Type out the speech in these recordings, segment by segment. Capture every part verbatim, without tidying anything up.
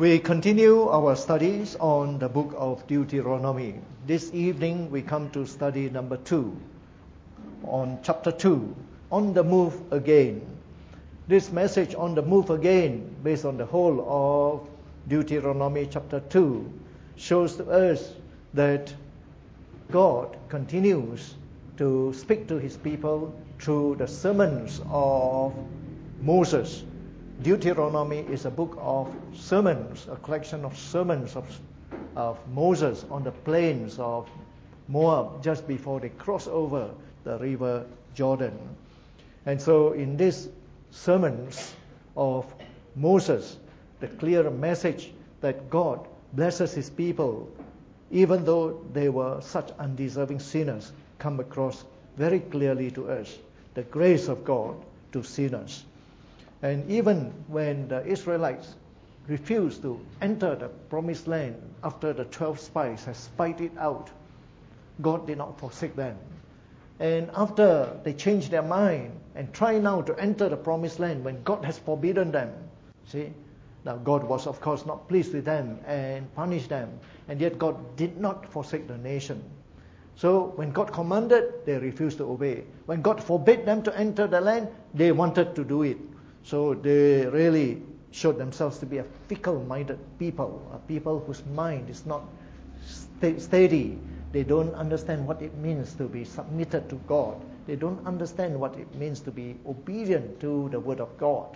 We continue our studies on the book of Deuteronomy. This evening we come to study number two, on chapter two, on the move again. This message on the move again, based on the whole of Deuteronomy chapter two, shows to us that God continues to speak to his people through the sermons of Moses. Deuteronomy is a book of sermons, a collection of sermons of, of Moses on the plains of Moab just before they cross over the river Jordan. And so in these sermons of Moses, the clear message that God blesses his people, even though they were such undeserving sinners, come across very clearly to us. The grace of God to sinners. And even when the Israelites refused to enter the promised land after the twelve spies had spied it out, God did not forsake them. And after they changed their mind and try now to enter the promised land when God has forbidden them, see, now God was of course not pleased with them and punished them, and yet God did not forsake the nation. So when God commanded, they refused to obey. When God forbade them to enter the land, they wanted to do it. So they really showed themselves to be a fickle-minded people, a people whose mind is not steady. They don't understand what it means to be submitted to God. They don't understand what it means to be obedient to the word of God.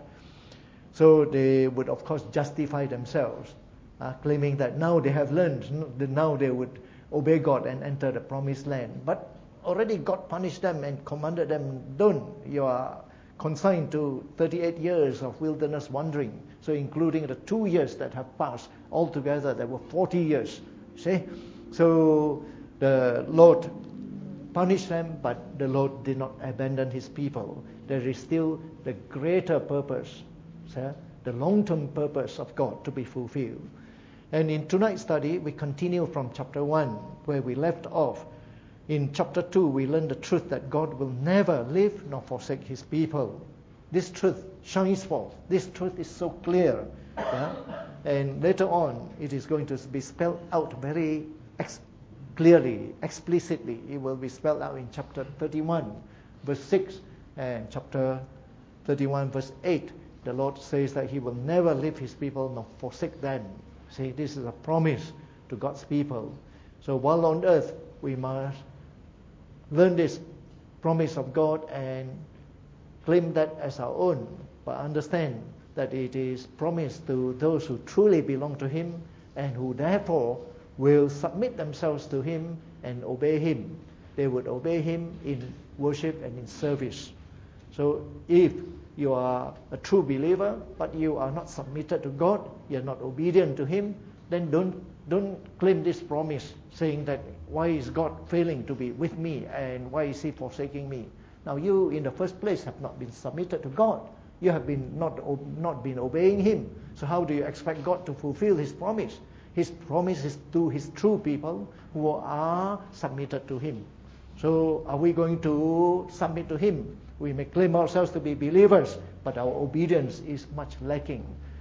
So they would of course justify themselves, uh, claiming that now they have learned, now they would obey God and enter the promised land. But already God punished them and commanded them, don't, you are consigned to thirty-eight years of wilderness wandering. So including the two years that have passed, altogether there were forty years. See? So the Lord punished them, but the Lord did not abandon his people. There is still the greater purpose, see? The long-term purpose of God to be fulfilled. And in tonight's study, we continue from chapter one, where we left off. In chapter two, we learn the truth that God will never leave nor forsake his people. This truth shines forth. This truth is so clear. Yeah? And later on, it is going to be spelled out very ex- clearly, explicitly. It will be spelled out in chapter thirty-one, verse six, and chapter thirty-one, verse eight. The Lord says that he will never leave his people nor forsake them. See, this is a promise to God's people. So while on earth, we must learn this promise of God and claim that as our own, but understand that it is promised to those who truly belong to him and who therefore will submit themselves to him and obey him. They would obey him in worship and in service. So if you are a true believer, but you are not submitted to God, you are not obedient to him, then don't don't claim this promise saying that why is God failing to be with me and why is he forsaking me? Now you in the first place have not been submitted to God. You have been not not been obeying him. So how do you expect God to fulfill his promise? His promise is to his true people who are submitted to him. So are we going to submit to him? We may claim ourselves to be believers, but our obedience is much lacking.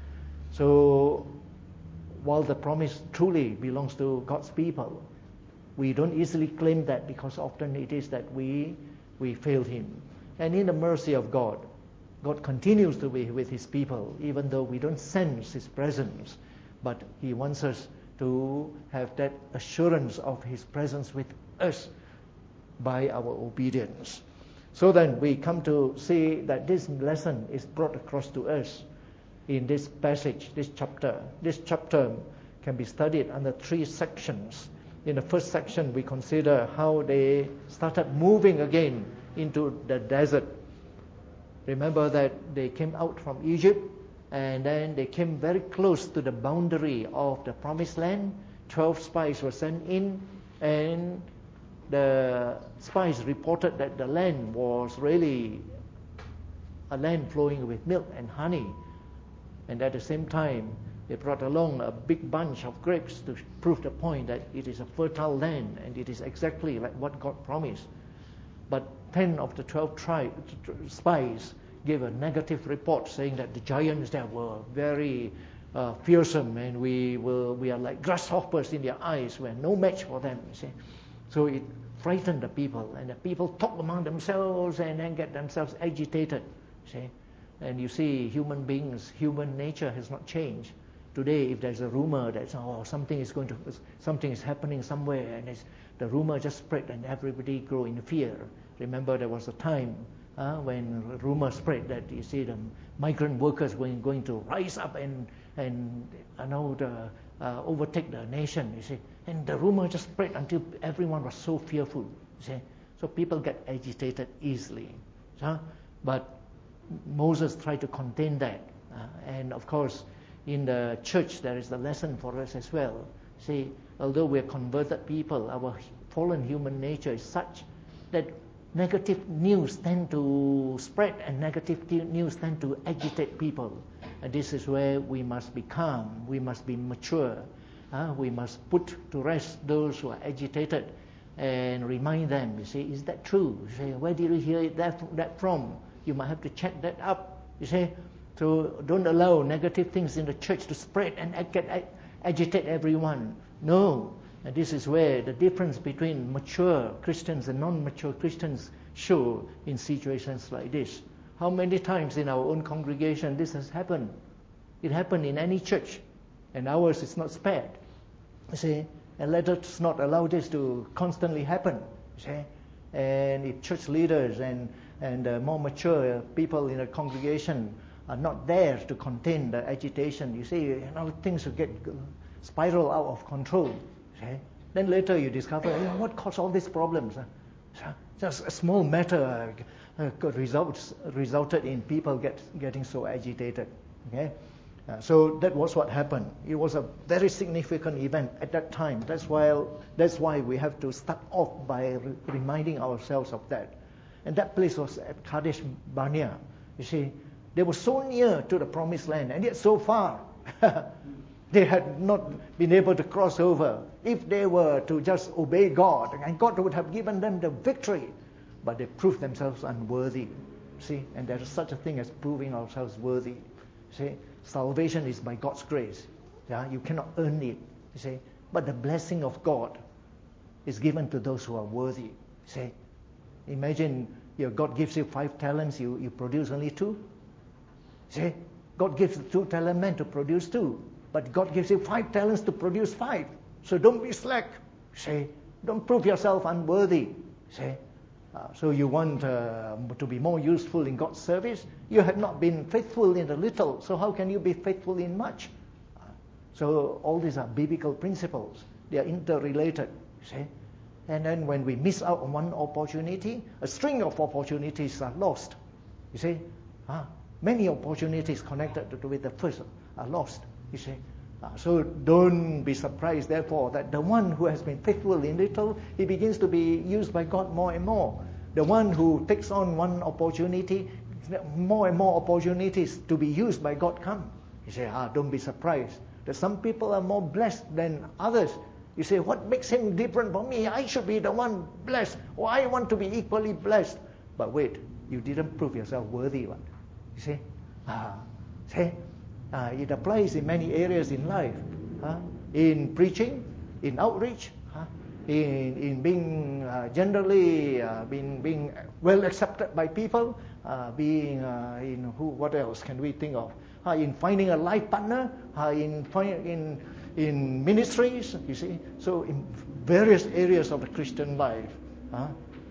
So while the promise truly belongs to God's people, we don't easily claim that because often it is that we we failed him. And in the mercy of God, God continues to be with his people, even though we don't sense his presence. But he wants us to have that assurance of his presence with us by our obedience. So then we come to see that this lesson is brought across to us in this passage, this chapter. This chapter can be studied under three sections. In the first section, we consider how they started moving again into the desert. Remember that they came out from Egypt and then they came very close to the boundary of the promised land. Twelve spies were sent in, and the spies reported that the land was really a land flowing with milk and honey. And at the same time, they brought along a big bunch of grapes to prove the point that it is a fertile land and it is exactly like what God promised. But ten of the twelve tri- spies gave a negative report saying that the giants there were very uh, fearsome, and we will we are like grasshoppers in their eyes. We're no match for them, you see. So it frightened the people, and the people talk among themselves and then get themselves agitated, see. And you see, human beings, human nature has not changed. Today, if there's a rumor that oh something is going to something is happening somewhere, and it's, the rumor just spread, and everybody grow in fear. Remember, there was a time uh, when rumor spread that you see the migrant workers were going to rise up and and you know the, uh, overtake the nation. You see, and the rumor just spread until everyone was so fearful. You see, so people get agitated easily. Uh, but Moses tried to contain that, uh, and of course, in the church there is a lesson for us as well. See, although we are converted people, our fallen human nature is such that negative news tend to spread, and negative news tend to agitate people. And this is where we must be calm, we must be mature, uh, we must put to rest those who are agitated and remind them, you see, is that true? You say, where did you hear it that, that from? You might have to check that up, you see. So don't allow negative things in the church to spread and ag- agitate everyone. No. And this is where the difference between mature Christians and non-mature Christians show in situations like this. How many times in our own congregation this has happened? It happened in any church, and ours is not spared. You see, and let us not allow this to constantly happen. You see, and if church leaders and and uh, more mature people in a congregation are not there to contain the agitation, you see, you know, things will get spiral out of control. Okay? Then later you discover, you know, what caused all these problems? Huh? Just a small matter uh, results, resulted in people get, getting so agitated. Okay? Uh, so that was what happened. It was a very significant event at that time. That's why, that's why we have to start off by re- reminding ourselves of that. And that place was at Kadesh Barnea. You see, they were so near to the promised land, and yet so far. They had not been able to cross over. If they were to just obey God, and God would have given them the victory, but they proved themselves unworthy. See, and there is such a thing as proving ourselves worthy. See, salvation is by God's grace. Yeah, you cannot earn it. You see, but the blessing of God is given to those who are worthy. See, imagine your God gives you five talents, you, you produce only two. See, God gives the two talent men to produce two. But God gives you five talents to produce five. So don't be slack. See, don't prove yourself unworthy. See, uh, so you want uh, to be more useful in God's service. You have not been faithful in the little. So how can you be faithful in much? Uh, so all these are biblical principles. They are interrelated. See, and then when we miss out on one opportunity, a string of opportunities are lost. You see, uh, many opportunities connected to, with the first are lost. You see, uh, so don't be surprised, therefore, that the one who has been faithful in little, he begins to be used by God more and more. The one who takes on one opportunity, more and more opportunities to be used by God come. You say, ah, don't be surprised that some people are more blessed than others. You say, what makes him different from me? I should be the one blessed, or I want to be equally blessed. But wait, you didn't prove yourself worthy one. You see, ah, see. Uh, it applies in many areas in life, huh? In preaching, in outreach, huh? in in being uh, generally uh, being being well accepted by people, uh, being uh, in who what else can we think of? Uh, in finding a life partner, uh, in in in ministries, you see. So in various areas of the Christian life, huh?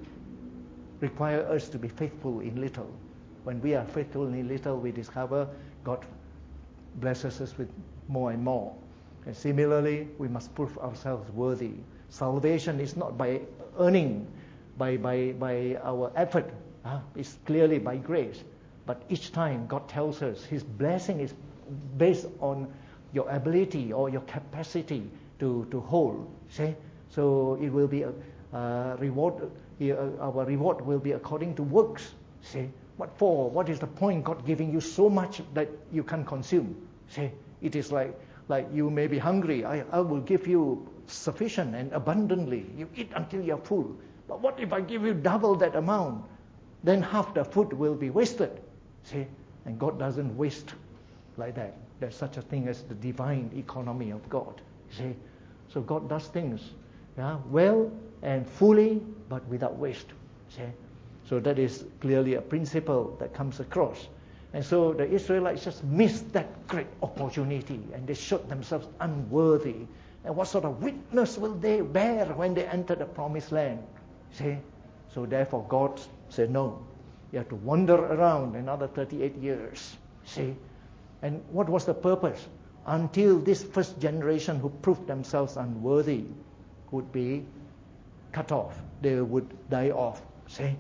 require us to be faithful in little. When we are faithful in little, we discover God blesses us with more and more. And similarly, we must prove ourselves worthy. Salvation is not by earning, by by by our effort. Huh? It's clearly by grace. But each time God tells us His blessing is based on your ability or your capacity to, to hold. See? So it will be a, a reward. Our reward will be according to works. See? What for? What is the point God giving you so much that you can't consume? See, it is like like you may be hungry. I, I will give you sufficient and abundantly. You eat until you're full. But what if I give you double that amount? Then half the food will be wasted. See, and God doesn't waste like that. there's such a thing as the divine economy of God. You see, so God does things, yeah, well and fully, but without waste. See, so that is clearly a principle that comes across. And so the Israelites just missed that great opportunity, and they showed themselves unworthy. And what sort of witness will they bear when they enter the promised land? See, so therefore God said, no, you have to wander around another thirty-eight years. See, and what was the purpose? Until this first generation who proved themselves unworthy would be cut off. They would die off. See,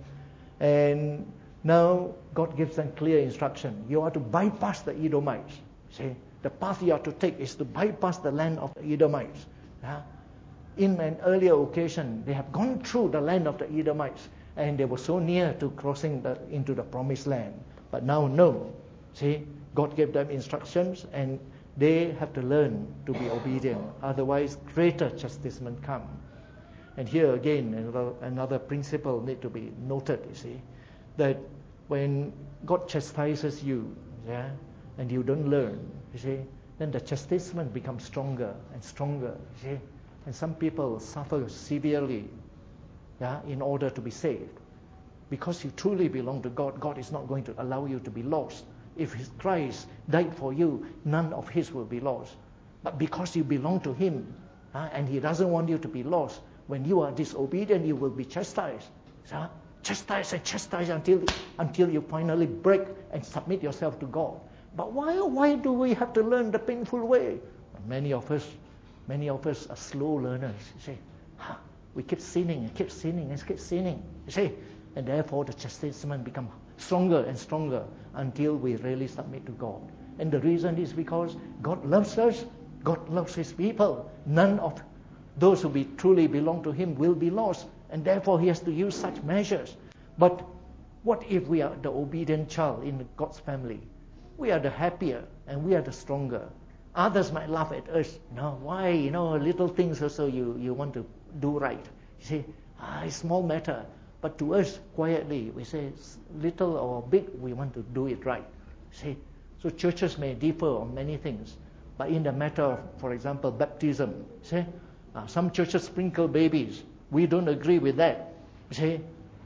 and now God gives them clear instruction. You are to bypass the Edomites. See, the path you are to take is to bypass the land of the Edomites. Yeah? In an earlier occasion, they have gone through the land of the Edomites, and they were so near to crossing the, into the promised land. But now, no. See, God gave them instructions, and they have to learn to be obedient. Otherwise, greater chastisement come. And here again, another, another principle need to be noted, you see, that when God chastises you, yeah, and you don't learn, you see, then the chastisement becomes stronger and stronger, you see. And some people suffer severely, yeah, in order to be saved. Because you truly belong to God, God is not going to allow you to be lost. If His Christ died for you, none of His will be lost. But because you belong to Him, uh, and He doesn't want you to be lost, when you are disobedient, you will be chastised. Uh, chastised and chastised until, until you finally break and submit yourself to God. But why, why do we have to learn the painful way? Many of us, many of us are slow learners. You see, huh? We keep sinning and keep sinning and keep sinning. You see, and therefore the chastisement becomes stronger and stronger until we really submit to God. And the reason is because God loves us, God loves His people. None of those who be truly belong to Him will be lost, and therefore He has to use such measures. But what if we are the obedient child in God's family? We are the happier and we are the stronger. Others might laugh at us. No, why? You know, little things also you, you want to do right. You see, ah, it's small matter. But to us, quietly, we say little or big, we want to do it right. See, so churches may differ on many things, but in the matter of, for example, baptism, see, uh, some churches sprinkle babies. We don't agree with that. See,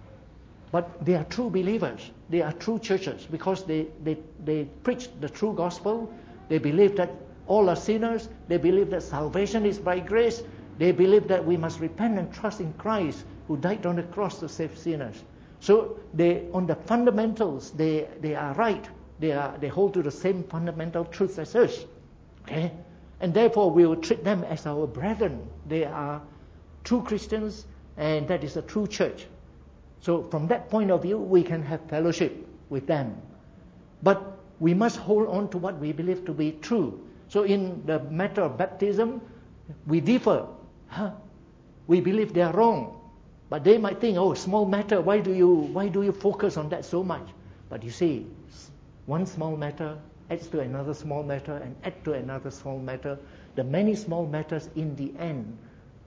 but they are true believers. They are true churches because they, they, they preach the true gospel. They believe that all are sinners. They believe that salvation is by grace. They believe that we must repent and trust in Christ, who died on the cross to save sinners. So they, on the fundamentals, they, they are right. They are they hold to the same fundamental truths as us. Okay? And therefore we will treat them as our brethren. They are true Christians, and that is a true church. So from that point of view, we can have fellowship with them. But we must hold on to what we believe to be true. So in the matter of baptism, we differ. Huh? We believe they are wrong. But they might think, oh, small matter, why do you why do you focus on that so much? But you see, one small matter adds to another small matter and add to another small matter. The many small matters in the end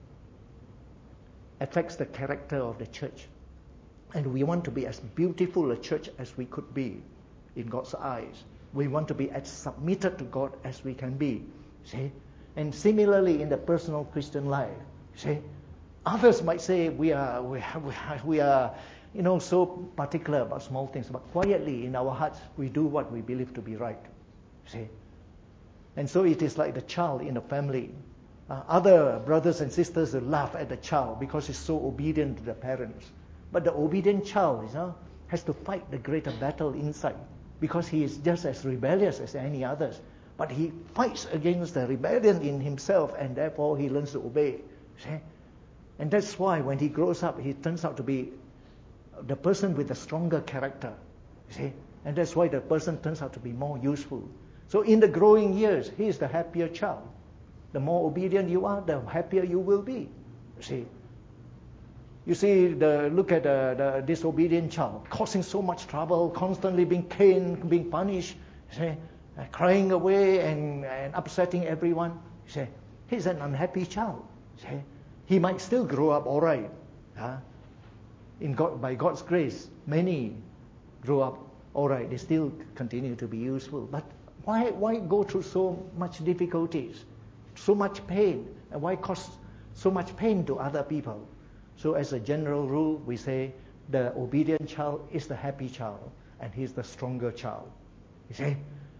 affects the character of the church. And we want to be as beautiful a church as we could be in God's eyes. We want to be as submitted to God as we can be. See? And similarly in the personal Christian life. See? Others might say we are, we are, we are, you know, so particular about small things, but quietly in our hearts we do what we believe to be right. See, and so it is like the child in the family. Uh, other brothers and sisters will laugh at the child because he's so obedient to the parents, but the obedient child, you know, has to fight the greater battle inside because he is just as rebellious as any others. But he fights against the rebellion in himself, and therefore he learns to obey. See? And that's why when he grows up, he turns out to be the person with a stronger character. You see? And that's why the person turns out to be more useful. So in the growing years, he is the happier child. The more obedient you are, the happier you will be. You see? You see, the, look at the, the disobedient child, causing so much trouble, constantly being caned, being punished, you see? Uh, crying away and, and upsetting everyone. You see? He's an unhappy child. You see? He might still grow up all right. Huh? In God, by God's grace, many grow up all right. They still continue to be useful. But Why, why go through so much difficulties, so much pain, and why cause so much pain to other people? So as a general rule, we say the obedient child is the happy child, and he's the stronger child. You see?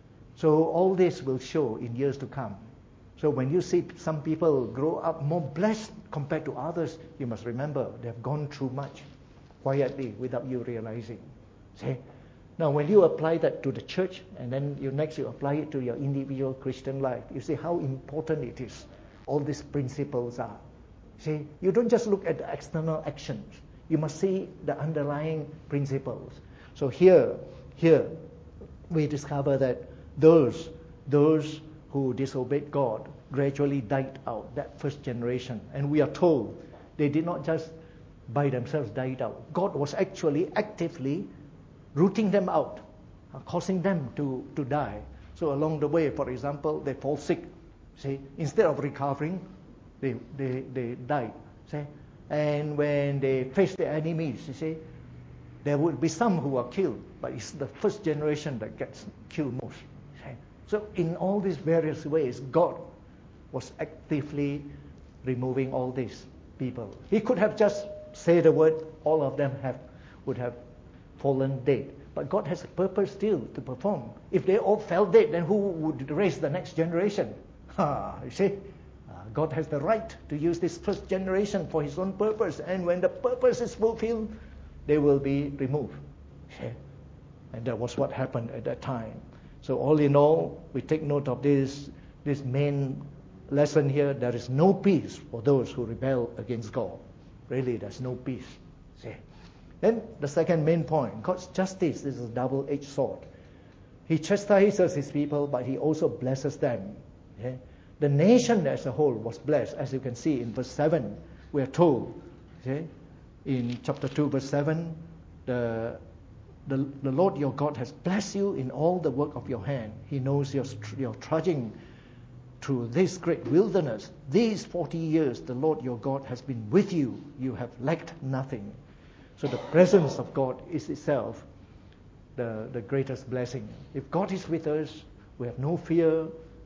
So all this will show in years to come. So when you see some people grow up more blessed compared to others, you must remember they've gone through much quietly without you realizing. See? Now when you apply that to the church, and then you next you apply it to your individual Christian life, you see how important it is. All these principles are. See, you don't just look at the external actions. You must see the underlying principles. So here, here, we discover that those, those who disobeyed God gradually died out, that first generation. And we are told they did not just by themselves died out. God was actually actively rooting them out, uh, causing them to, to die. So along the way, for example, they fall sick. See, instead of recovering, they, they, they died. See? And when they face the enemies, you see, there would be some who are killed, but it's the first generation that gets killed most. See? So in all these various ways, God was actively removing all these people. He could have just said the word, all of them have would have fallen dead. But God has a purpose still to perform. If they all fell dead, then who would raise the next generation? Ah, you see, uh, God has the right to use this first generation for His own purpose. And when the purpose is fulfilled, they will be removed. See? And that was what happened at that time. So all in all, we take note of this, this main lesson here. There is no peace for those who rebel against God. Really, there's no peace. See? Then the second main point, God's justice is a double-edged sword. He chastises His people, but He also blesses them. Okay? The nation as a whole was blessed, as you can see in verse seven. We are told, okay, in chapter two, verse seven, the, the the Lord your God has blessed you in all the work of your hand. He knows you're, you're trudging through this great wilderness. These forty years, the Lord your God has been with you. You have lacked nothing. So the presence of God is itself the, the greatest blessing. If God is with us, we have no fear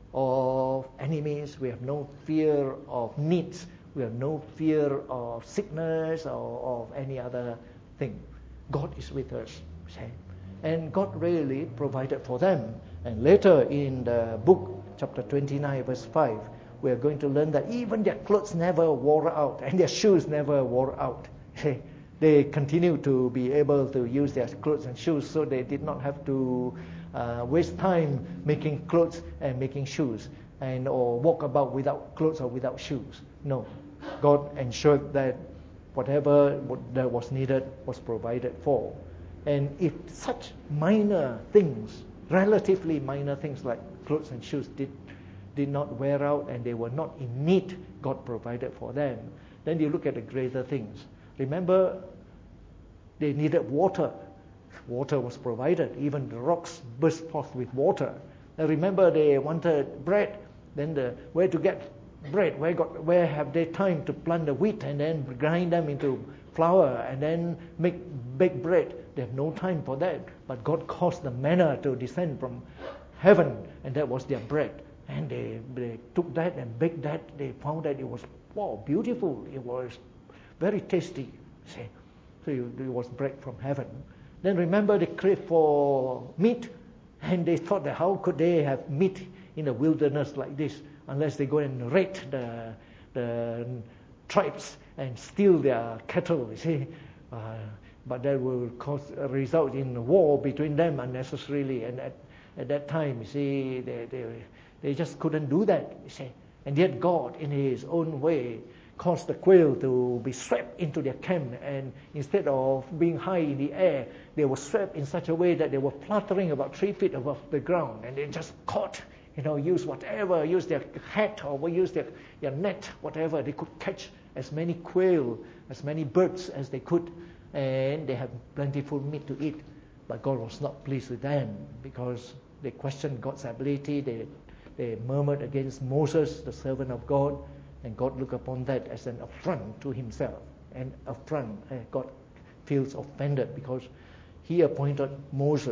of enemies, we have no fear of needs, we have no fear of sickness or of any other thing. God is with us. See? And God really provided for them. And later in the book, chapter twenty-nine, verse five, we are going to learn that even their clothes never wore out and their shoes never wore out. See? They continued to be able to use their clothes and shoes, so they did not have to uh, waste time making clothes and making shoes, and or walk about without clothes or without shoes. No, God ensured that whatever that was needed was provided for. And if such minor things, relatively minor things like clothes and shoes did did not wear out and they were not in need, God provided for them. Then you look at the greater things. Remember, they needed water. Water was provided. Even the rocks burst forth with water. Now remember, they wanted bread. Then the where to get bread? Where got? Where have they time to plant the wheat and then grind them into flour and then make bake bread? They have no time for that. But God caused the manna to descend from heaven, and that was their bread. And they they took that and baked that. They found that it was wow, beautiful. It was very tasty, see. So it was bread from heaven. Then remember, they craved for meat, and they thought that how could they have meat in a wilderness like this unless they go and raid the the tribes and steal their cattle, you see. Uh, but that will cause a result in a war between them unnecessarily. And at, at that time, you see, they, they they just couldn't do that, you see. And yet God, in His own way, caused the quail to be swept into their camp, and instead of being high in the air, they were swept in such a way that they were fluttering about three feet above the ground, and they just caught, you know, use whatever, use their hat or use their, their net, whatever, they could catch as many quail, as many birds as they could, and they had plentiful meat to eat. But God was not pleased with them because they questioned God's ability, they, they murmured against Moses, the servant of God. And God looked upon that as an affront to Himself. And affront, uh, God feels offended because He appointed Moses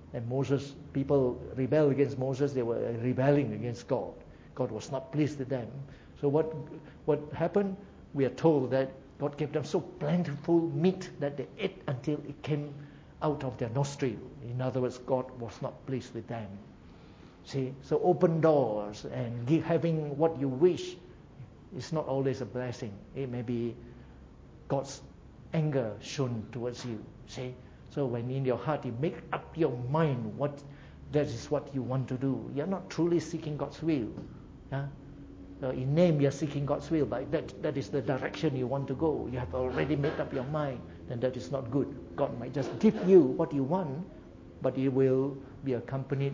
And Moses, people rebelled against Moses, they were rebelling against God. God was not pleased with them. So what what happened? We are told that God gave them so plentiful meat that they ate until it came out of their nostril. In other words, God was not pleased with them. See, so open doors and give, having what you wish is not always a blessing. It may be God's anger shown towards you. See, so when in your heart you make up your mind what that is what you want to do, you're not truly seeking God's will. Yeah? Uh, in name you're seeking God's will, but that that is the direction you want to go. You have already made up your mind, then that is not good. God might just give you what you want, but it will be accompanied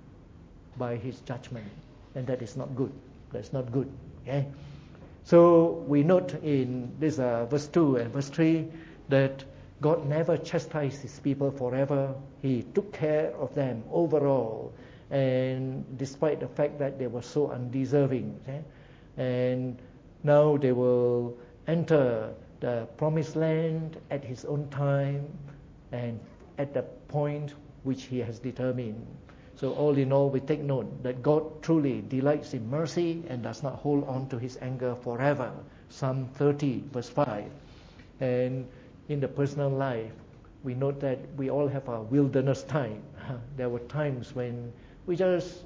by His judgment, and that is not good. That's not good. Okay. So we note in this uh, verse two and verse three that God never chastised His people forever. He took care of them overall, and despite the fact that they were so undeserving. Okay? And now they will enter the promised land at His own time and at the point which He has determined. So all in all, we take note that God truly delights in mercy and does not hold on to His anger forever. Psalm thirty, verse five. And in the personal life, we note that we all have a wilderness time. There were times when we just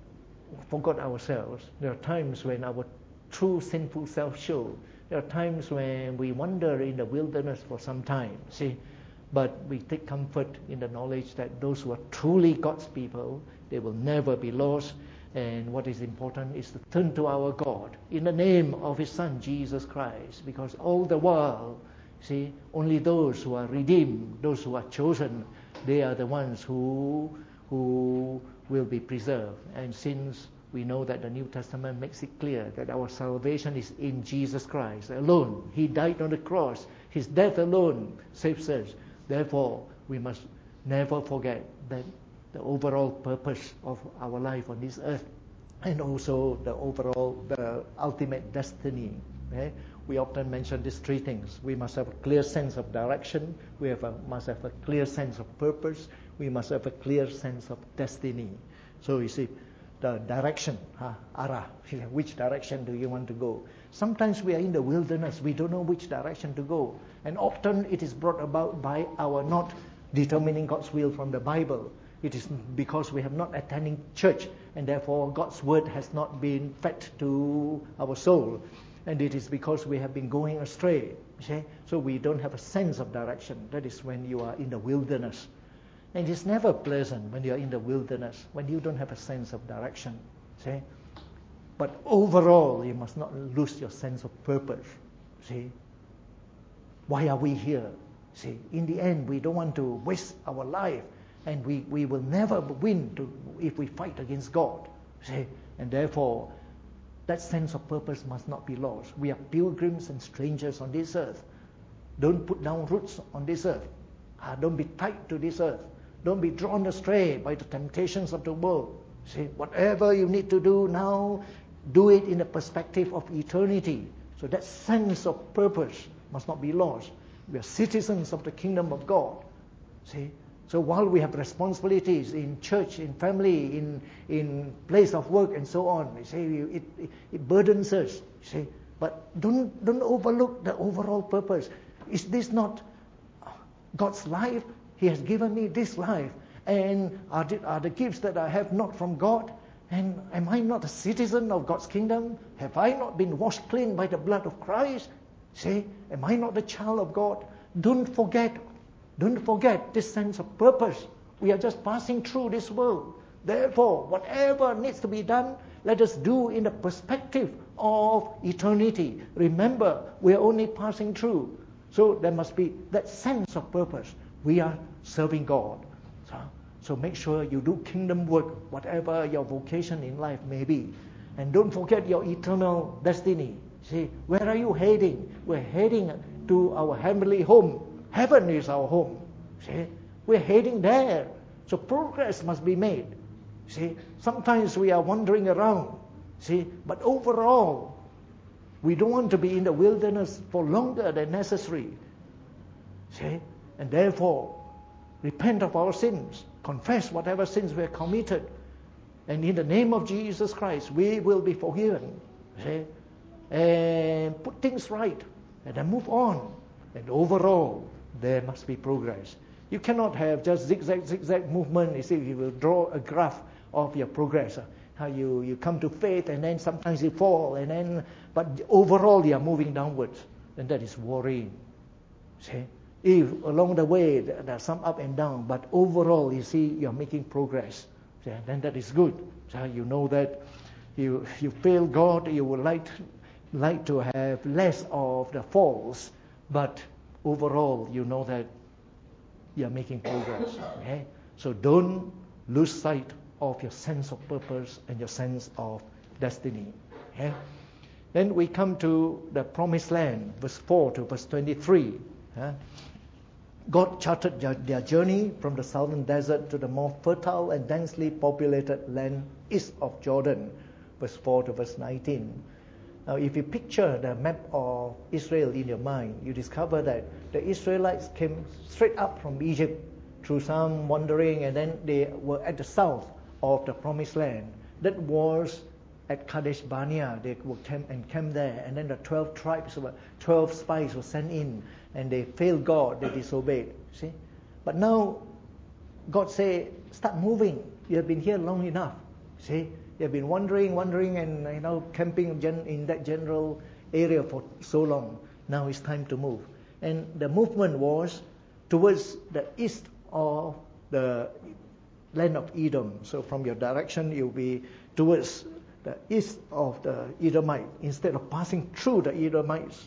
forgot ourselves. There are times when our true sinful self shows. There are times when we wander in the wilderness for some time. See, but we take comfort in the knowledge that those who are truly God's people, they will never be lost. And what is important is to turn to our God in the name of His Son, Jesus Christ. Because all the while, see, only those who are redeemed, those who are chosen, they are the ones who who will be preserved. And since we know that the New Testament makes it clear that our salvation is in Jesus Christ alone. He died on the cross. His death alone saves us. Therefore, we must never forget that the overall purpose of our life on this earth, and also the overall, the ultimate destiny. Okay? We often mention these three things. We must have a clear sense of direction. We have a, must have a clear sense of purpose. We must have a clear sense of destiny. So you see, the direction, huh? arah, which direction do you want to go? Sometimes we are in the wilderness, we don't know which direction to go. And often it is brought about by our not determining God's will from the Bible. It is because we have not attended church, and therefore God's word has not been fed to our soul. And it is because we have been going astray. Okay? So we don't have a sense of direction. That is when you are in the wilderness. And it's never pleasant when you're in the wilderness, when you don't have a sense of direction. See? But overall, you must not lose your sense of purpose. See? Why are we here? See? In the end, we don't want to waste our life, and we, we will never win to, if we fight against God. See? And therefore, that sense of purpose must not be lost. We are pilgrims and strangers on this earth. Don't put down roots on this earth. Ah, don't be tied to this earth. Don't be drawn astray by the temptations of the world. See, whatever you need to do now, do it in the perspective of eternity. So that sense of purpose must not be lost. We are citizens of the kingdom of God. See, so while we have responsibilities in church, in family, in in place of work, and so on, you see, it, it, it burdens us. See, but don't don't overlook the overall purpose. Is this not God's life? He has given me this life. And are the, are the gifts that I have not from God? And am I not a citizen of God's kingdom? Have I not been washed clean by the blood of Christ? See, am I not the child of God? Don't forget, don't forget this sense of purpose. We are just passing through this world. Therefore, whatever needs to be done, let us do in the perspective of eternity. Remember, we are only passing through. So there must be that sense of purpose. We are serving God. So, so make sure you do kingdom work, whatever your vocation in life may be. And don't forget your eternal destiny. See, where are you heading? We're heading to our heavenly home. Heaven is our home. See, we're heading there. So progress must be made. See, sometimes we are wandering around. See, but overall, we don't want to be in the wilderness for longer than necessary. See, and therefore, repent of our sins. confess whatever sins we have committed. And in the name of Jesus Christ, we will be forgiven. See? And put things right. And then move on. And overall, there must be progress. You cannot have just zigzag, zigzag movement. You see, you will draw a graph of your progress. How you, you come to faith and then sometimes you fall. and then, But overall, you are moving downwards. And that is worrying. See? If along the way there are some up and down, but overall, you see, you are making progress. See? Then that is good. So you know that you you fail God, you would like like to have less of the falls, but overall, you know that you are making progress. Okay? So don't lose sight of your sense of purpose and your sense of destiny. Okay? Then we come to the promised land, verse four to verse twenty-three. Huh? God charted their journey from the southern desert to the more fertile and densely populated land east of Jordan, verse four to verse nineteen. Now, if you picture the map of Israel in your mind, you discover that the Israelites came straight up from Egypt through some wandering, and then they were at the south of the promised land. That was at Kadesh Barnea. They were camp and camped there, and then the twelve tribes, were, twelve spies were sent in, and they failed God. They disobeyed. See, but now God say, start moving. You have been here long enough. See, you have been wandering, wandering, and you know camping in that general area for so long. Now it's time to move. And the movement was towards the east of the land of Edom. So from your direction, you'll be towards the east of the Edomite. Instead of passing through the Edomites,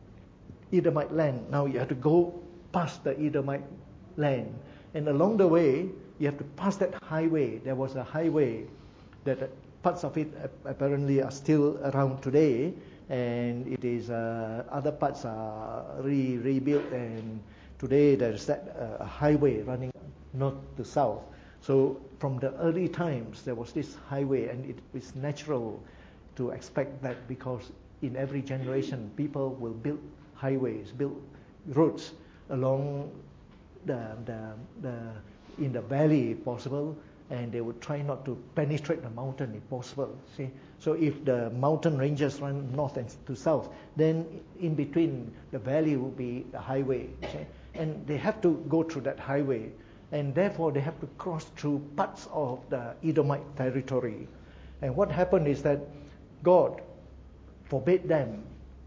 Edomite land, now you have to go past the Edomite land. And along the way, you have to pass that highway. There was a highway that parts of it apparently are still around today, and it is uh, other parts are re- rebuilt, and today there is that uh, highway running north to south. So from the early times, there was this highway, and it is natural to expect that, because in every generation, people will build highways, build roads along the, the, the in the valley if possible, and they would try not to penetrate the mountain if possible. See, so if the mountain ranges run north and to south, then in between the valley will be the highway. See? And they have to go through that highway, and therefore they have to cross through parts of the Edomite territory. And what happened is that God forbade them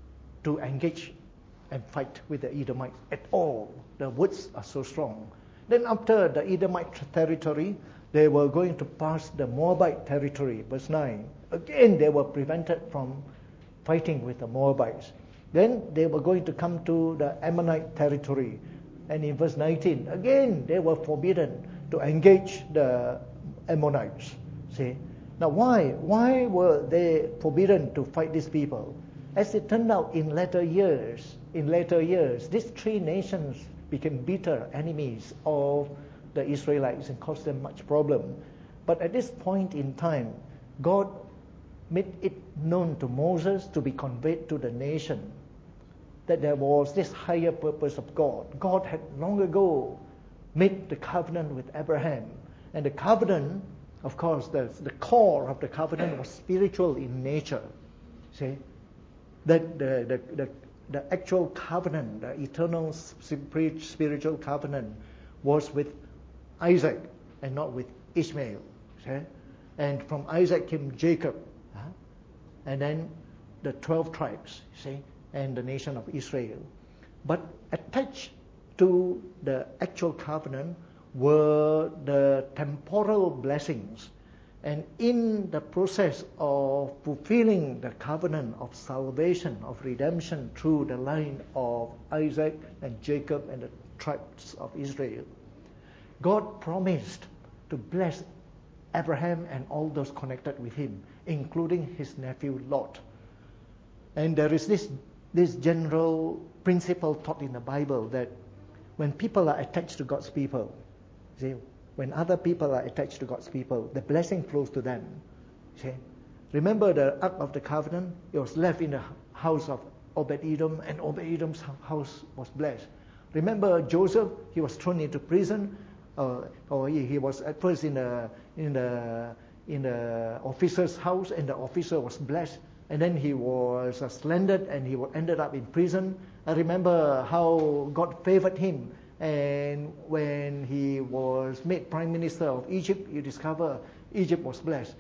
to engage and fight with the Edomites at all. The words are so strong. Then after the Edomite territory, they were going to pass the Moabite territory, verse nine. Again, they were prevented from fighting with the Moabites. Then they were going to come to the Ammonite territory. And in verse nineteen, again, they were forbidden to engage the Ammonites. See? Now, why? Why were they forbidden to fight these people? As it turned out, in later years, in later years, these three nations became bitter enemies of the Israelites and caused them much problem. But at this point in time, God made it known to Moses to be conveyed to the nation that there was this higher purpose of God. God had long ago made the covenant with Abraham. And the covenant, of course, the, the core of the covenant was spiritual in nature. See? That the, the, the, the actual covenant, the eternal spiritual covenant, was with Isaac and not with Ishmael. See? And from Isaac came Jacob. Huh? And then the twelve tribes, see? And the nation of Israel. But attached to the actual covenant were the temporal blessings. And in the process of fulfilling the covenant of salvation, of redemption through the line of Isaac and Jacob and the tribes of Israel, God promised to bless Abraham and all those connected with him, including his nephew Lot. And there is this, this general principle taught in the Bible that when people are attached to God's people, see, when other people are attached to God's people, the blessing flows to them. See? Remember the Ark of the Covenant? It was left in the house of Obed-Edom, and Obed-Edom's house was blessed. Remember Joseph? He was thrown into prison. uh, or he, he was at first in the in the in the officer's house, and the officer was blessed, and then he was uh, slandered, and he ended up in prison. I remember how God favored him, and when he was made prime minister of Egypt, you discover Egypt was blessed.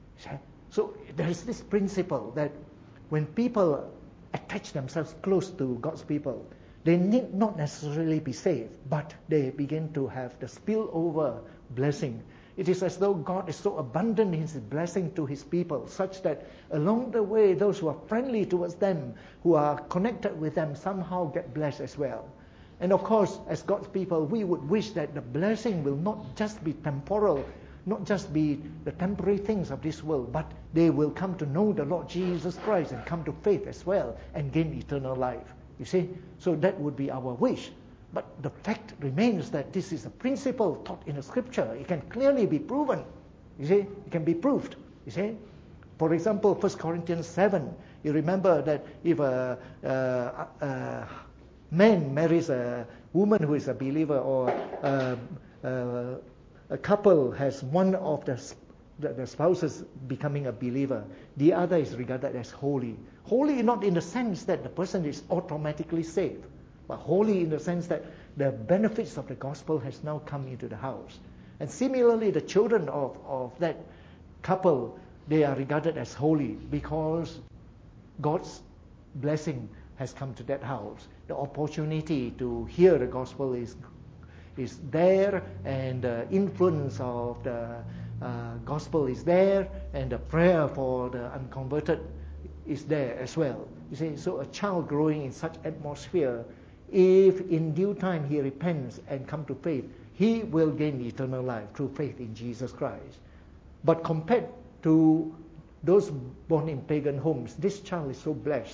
So there is this principle that when people attach themselves close to God's people, they need not necessarily be saved, but they begin to have the spillover blessing. It is as though God is so abundant in His blessing to His people, such that along the way, those who are friendly towards them, who are connected with them, somehow get blessed as well. And of course, as God's people, we would wish that the blessing will not just be temporal, not just be the temporary things of this world, but they will come to know the Lord Jesus Christ and come to faith as well and gain eternal life. You see? So that would be our wish. But the fact remains that this is a principle taught in the Scripture. It can clearly be proven. You see? It can be proved. You see? For example, First Corinthians seven, you remember that if a, a, a man marries a woman who is a believer, or a, a, a couple has one of the, the, the spouses becoming a believer, the other is regarded as holy. Holy not in the sense that the person is automatically saved, but holy in the sense that the benefits of the gospel has now come into the house. And similarly, the children of, of that couple, they are regarded as holy because God's blessing has come to that house. The opportunity to hear the gospel is is there, and the influence of the uh, gospel is there, and the prayer for the unconverted is there as well. You see, so a child growing in such atmosphere, if in due time he repents and come to faith, he will gain eternal life through faith in Jesus Christ. But compared to those born in pagan homes, this child is so blessed.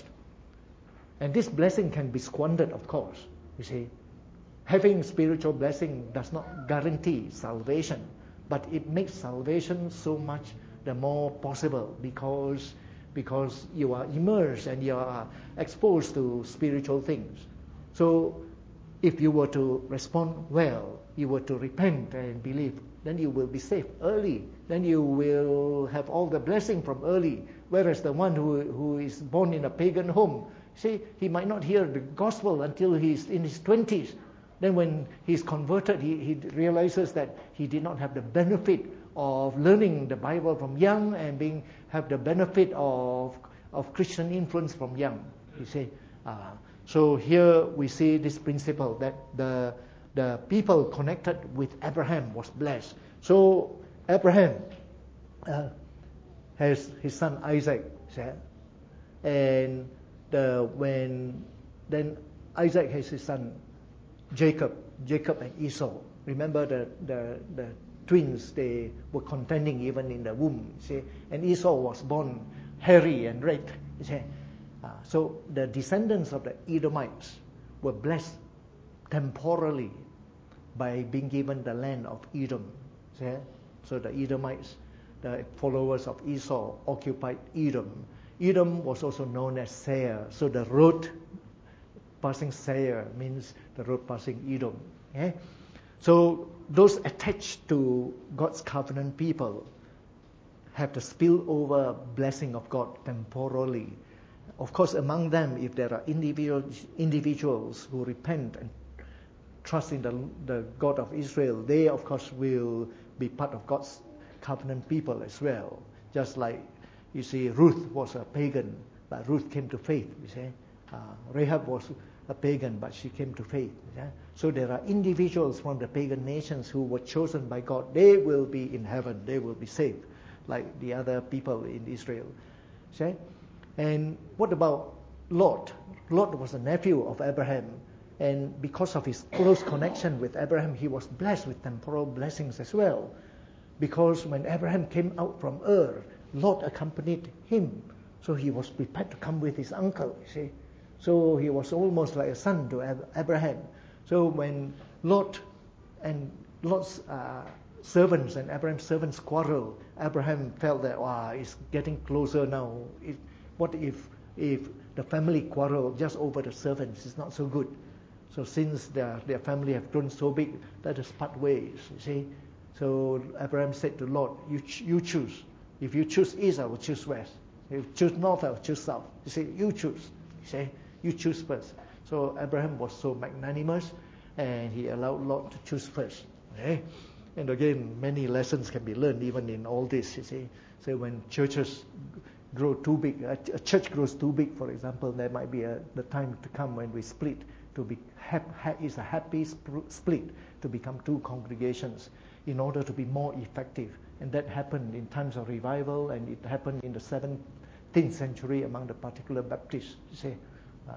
And this blessing can be squandered, of course. You see, having spiritual blessing does not guarantee salvation, but it makes salvation so much the more possible because because you are immersed and you are exposed to spiritual things. So if you were to respond well, you were to repent and believe, then you will be saved early. Then you will have all the blessing from early. Whereas the one who, who is born in a pagan home, see, he might not hear the gospel until he's in his twenties. Then when he's converted, he, he realizes that he did not have the benefit of learning the Bible from young and being have the benefit of of Christian influence from young. You see, uh, so here we see this principle that the the people connected with Abraham was blessed. So Abraham uh, has his son Isaac, and the when then Isaac has his son Jacob, Jacob and Esau. Remember the, the, the twins, they were contending even in the womb, see? And Esau was born hairy and red. See? Uh, so the descendants of the Edomites were blessed temporally by being given the land of Edom. See? So the Edomites, the followers of Esau, occupied Edom. Edom was also known as Seir. So the road passing Seir means the road passing Edom. Okay? So those attached to God's covenant people have the spillover blessing of God temporally. Of course, among them, if there are individuals, individuals who repent and trust in the, the God of Israel, they of course will be part of God's covenant people as well. Just like, you see, Ruth was a pagan, but Ruth came to faith, you see. Uh, Rahab was a pagan, but she came to faith. Yeah? So there are individuals from the pagan nations who were chosen by God. They will be in heaven. They will be saved, like the other people in Israel. See? And what about Lot? Lot was a nephew of Abraham, and because of his close connection with Abraham, he was blessed with temporal blessings as well. Because when Abraham came out from Ur, Lot accompanied him, so he was prepared to come with his uncle. You see. So he was almost like a son to Abraham. So when Lot and Lot's uh, servants and Abraham's servants quarreled, Abraham felt that, wow, it's getting closer now. It, what if if the family quarrel just over the servants? It's not so good. So since their, their family have grown so big, let us part ways, you see. So Abraham said to Lot, you, ch- you choose. If you choose east, I will choose west. If you choose north, I will choose south. You see, you choose. You see, you choose first. So Abraham was so magnanimous, and he allowed Lot to choose first. Okay? And again, many lessons can be learned even in all this, you see. So when churches grow too big, a, a church grows too big, for example, there might be a, the time to come when we split to be hap, ha, is a happy sp- split to become two congregations in order to be more effective. And that happened in times of revival, and it happened in the seventeenth century among the particular Baptists, you see. Uh,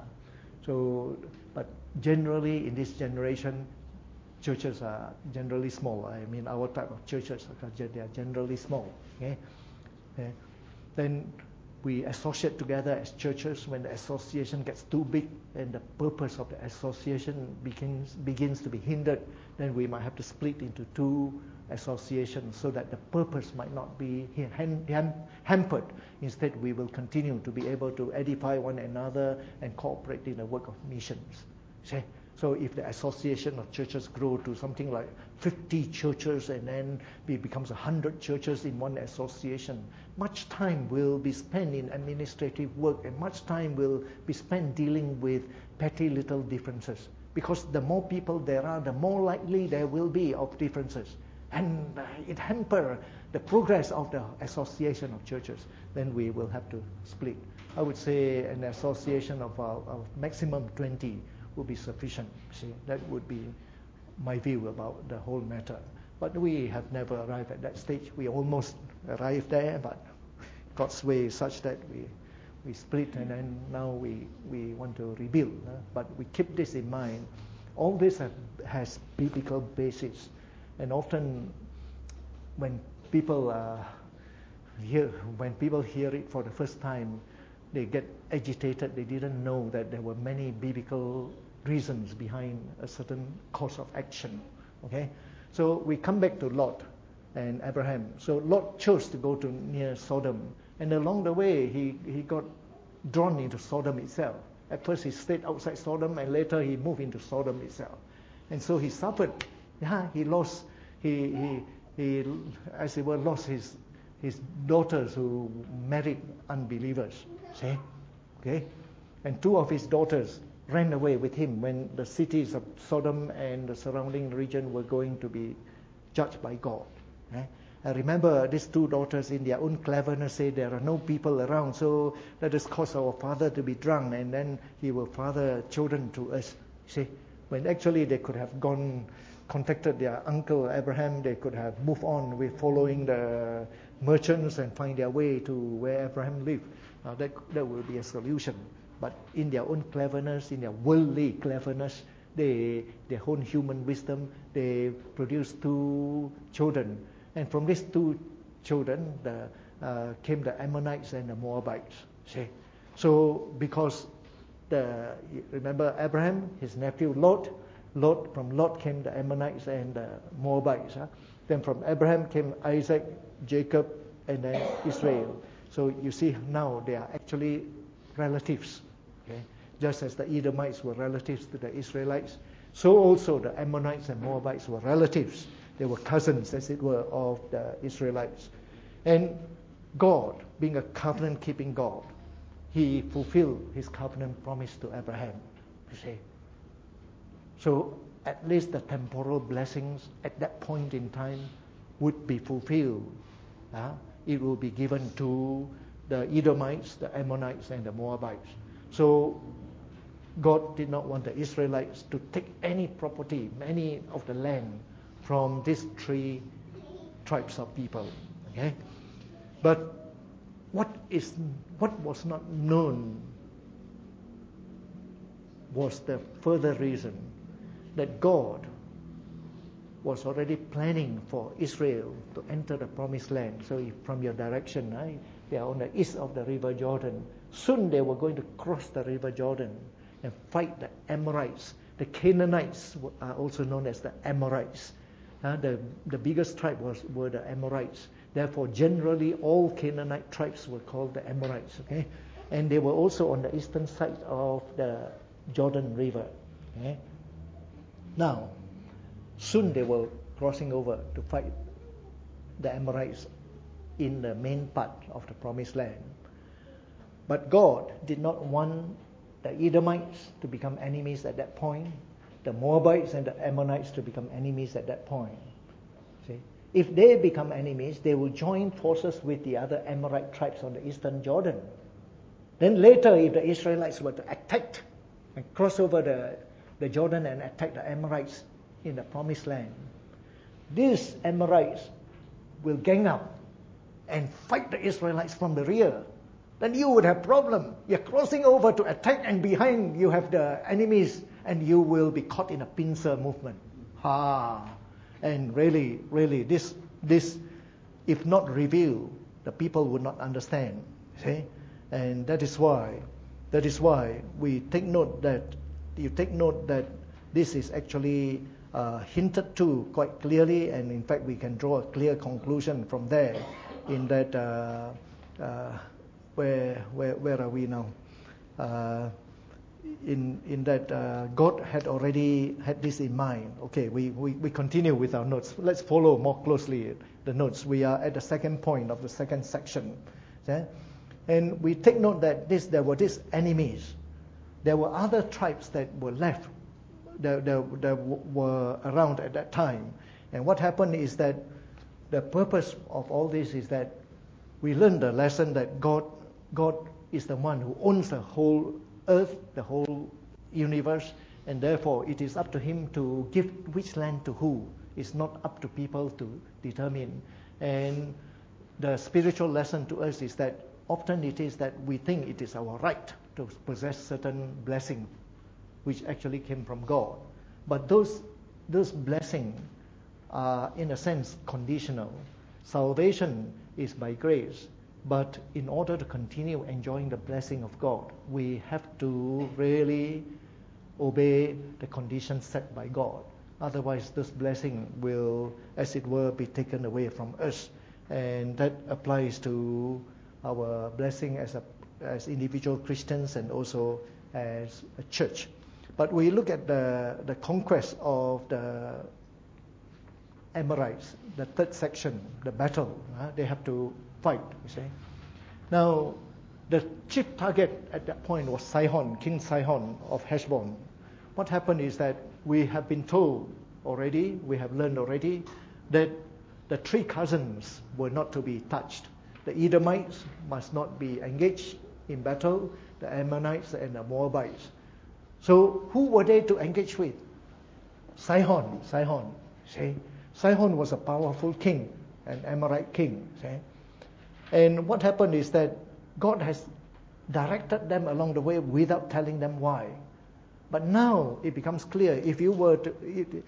so, but generally in this generation, churches are generally small. I mean, our type of churches, they are generally small. Okay? Okay? Then we associate together as churches. When the association gets too big and the purpose of the association begins begins to be hindered, then we might have to split into two associations so that the purpose might not be ham- ham- hampered. Instead, we will continue to be able to edify one another and cooperate in the work of missions. See? So if the association of churches grow to something like fifty churches and then it becomes one hundred churches in one association, much time will be spent in administrative work and much time will be spent dealing with petty little differences. Because the more people there are, the more likely there will be of differences. And uh, it hampers the progress of the association of churches. Then we will have to split. I would say an association of, uh, of maximum twenty would be sufficient. See, that would be my view about the whole matter. But we have never arrived at that stage. We almost arrived there, but God's way is such that we we split, and then now we, we want to rebuild. Uh, but we keep this in mind. All this have, has biblical basis, and often when people uh, hear when people hear it for the first time, they get agitated. They didn't know that there were many biblical reasons behind a certain course of action. Okay, so we come back to Lot and Abraham. So Lot chose to go to near Sodom, and along the way he, he got drawn into Sodom itself. At first he stayed outside Sodom, and later he moved into Sodom itself. And so he suffered. Yeah, he lost. He he he, as it were, lost his his daughters who married unbelievers. See, okay, and two of his daughters ran away with him when the cities of Sodom and the surrounding region were going to be judged by God. Eh? I remember these two daughters, in their own cleverness, say there are no people around, so let us cause our father to be drunk, and then he will father children to us. See, when actually they could have gone, contacted their uncle Abraham, they could have moved on with following the merchants and find their way to where Abraham lived. Now that that will be a solution. But in their own cleverness, in their worldly cleverness, they, their own human wisdom, they produced two children. And from these two children the, uh, came the Ammonites and the Moabites. See? So because, the remember Abraham, his nephew Lot, Lot from Lot came the Ammonites and the Moabites. Huh? Then from Abraham came Isaac, Jacob, and then Israel. So you see now they are actually relatives. Okay? Just as the Edomites were relatives to the Israelites, so also the Ammonites and Moabites were relatives. They were cousins, as it were, of the Israelites. And God, being a covenant-keeping God, He fulfilled His covenant promise to Abraham. You see. So at least the temporal blessings at that point in time would be fulfilled. Uh, it will be given to the Edomites, the Ammonites, and the Moabites. So God did not want the Israelites to take any property, any of the land from these three tribes of people. Okay, but what is what was not known was the further reason that God was already planning for Israel to enter the promised land. So if from your direction, right, they are on the east of the river Jordan. Soon they were going to cross the river Jordan and fight the Amorites. The Canaanites are also known as the Amorites. Uh, the, the biggest tribe was were the Amorites. Therefore, generally all Canaanite tribes were called the Amorites. Okay, and they were also on the eastern side of the Jordan River. Okay? Now, soon they were crossing over to fight the Amorites in the main part of the promised land. But God did not want the Edomites to become enemies at that point, the Moabites and the Ammonites to become enemies at that point. See? If they become enemies, they will join forces with the other Amorite tribes on the eastern Jordan. Then later, if the Israelites were to attack and cross over the, the Jordan and attack the Amorites in the promised land, these Amorites will gang up and fight the Israelites from the rear. Then you would have problem. You're crossing over to attack, and behind you have the enemies, and you will be caught in a pincer movement. Ha! And really, really, this, this, if not revealed, the people would not understand. See? And that is why, that is why we take note that you take note that this is actually uh, hinted to quite clearly, and in fact we can draw a clear conclusion from there. In that, uh, uh, where where where are we now? Uh, in in that uh, God had already had this in mind. Okay, we, we, we continue with our notes. Let's follow more closely the notes. We are at the second point of the second section. Okay? And we take note that this there were these enemies. There were other tribes that were left, that, that, that were around at that time. And what happened is that the purpose of all this is that we learn the lesson that God God is the one who owns the whole earth, the whole universe, and therefore it is up to Him to give which land to who. It's not up to people to determine. And the spiritual lesson to us is that often it is that we think it is our right to possess certain blessing, which actually came from God. But those those blessings are, in a sense, conditional. Salvation is by grace, but in order to continue enjoying the blessing of God, we have to really obey the conditions set by God. Otherwise, this blessing will, as it were, be taken away from us. And that applies to our blessing as a as individual Christians and also as a church. But we look at the, the conquest of the Amorites, the third section, the battle. Uh, they have to fight, you see. Now, the chief target at that point was Sihon, King Sihon of Heshbon. What happened is that we have been told already, we have learned already, that the three cousins were not to be touched. The Edomites must not be engaged in battle, the Ammonites and the Moabites. So who were they to engage with? Sihon, Sihon, see? Sihon was a powerful king, an Amorite king, see? And what happened is that God has directed them along the way without telling them why. But now it becomes clear, if you were to... It,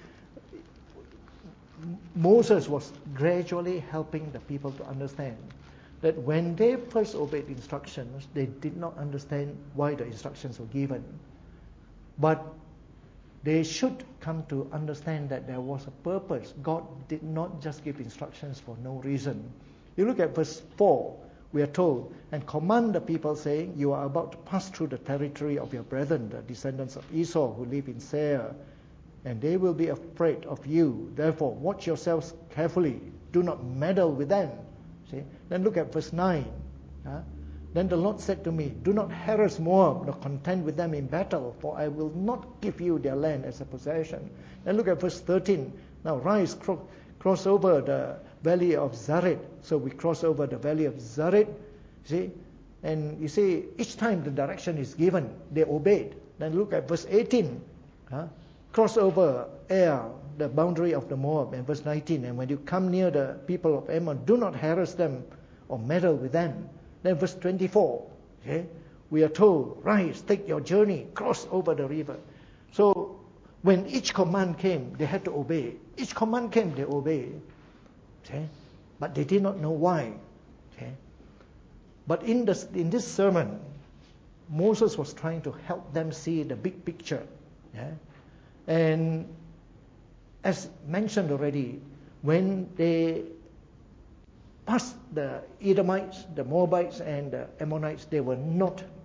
Moses was gradually helping the people to understand that when they first obeyed instructions, they did not understand why the instructions were given. But they should come to understand that there was a purpose. God did not just give instructions for no reason. You look at verse four, we are told, and command the people saying, you are about to pass through the territory of your brethren, the descendants of Esau who live in Seir, and they will be afraid of you. Therefore, watch yourselves carefully. Do not meddle with them. See? Then look at verse nine. Huh? Then the Lord said to me, do not harass Moab, nor contend with them in battle, for I will not give you their land as a possession. Then look at verse thirteen. Now rise, cro- cross over the valley of Zared. So we cross over the valley of Zared. See? And you see, each time the direction is given, they obeyed. Then look at verse eighteen. Huh? Cross over Ar, the boundary of the Moab, and verse nineteen. And when you come near the people of Ammon, do not harass them or meddle with them. Then verse twenty-four, okay, we are told, rise, take your journey, cross over the river. So when each command came, they had to obey. Each command came, they obeyed. Okay? But they did not know why. Okay? But in this, in this sermon, Moses was trying to help them see the big picture. Yeah? And as mentioned already, when they passed the Edomites, the Moabites, and the Ammonites, they were not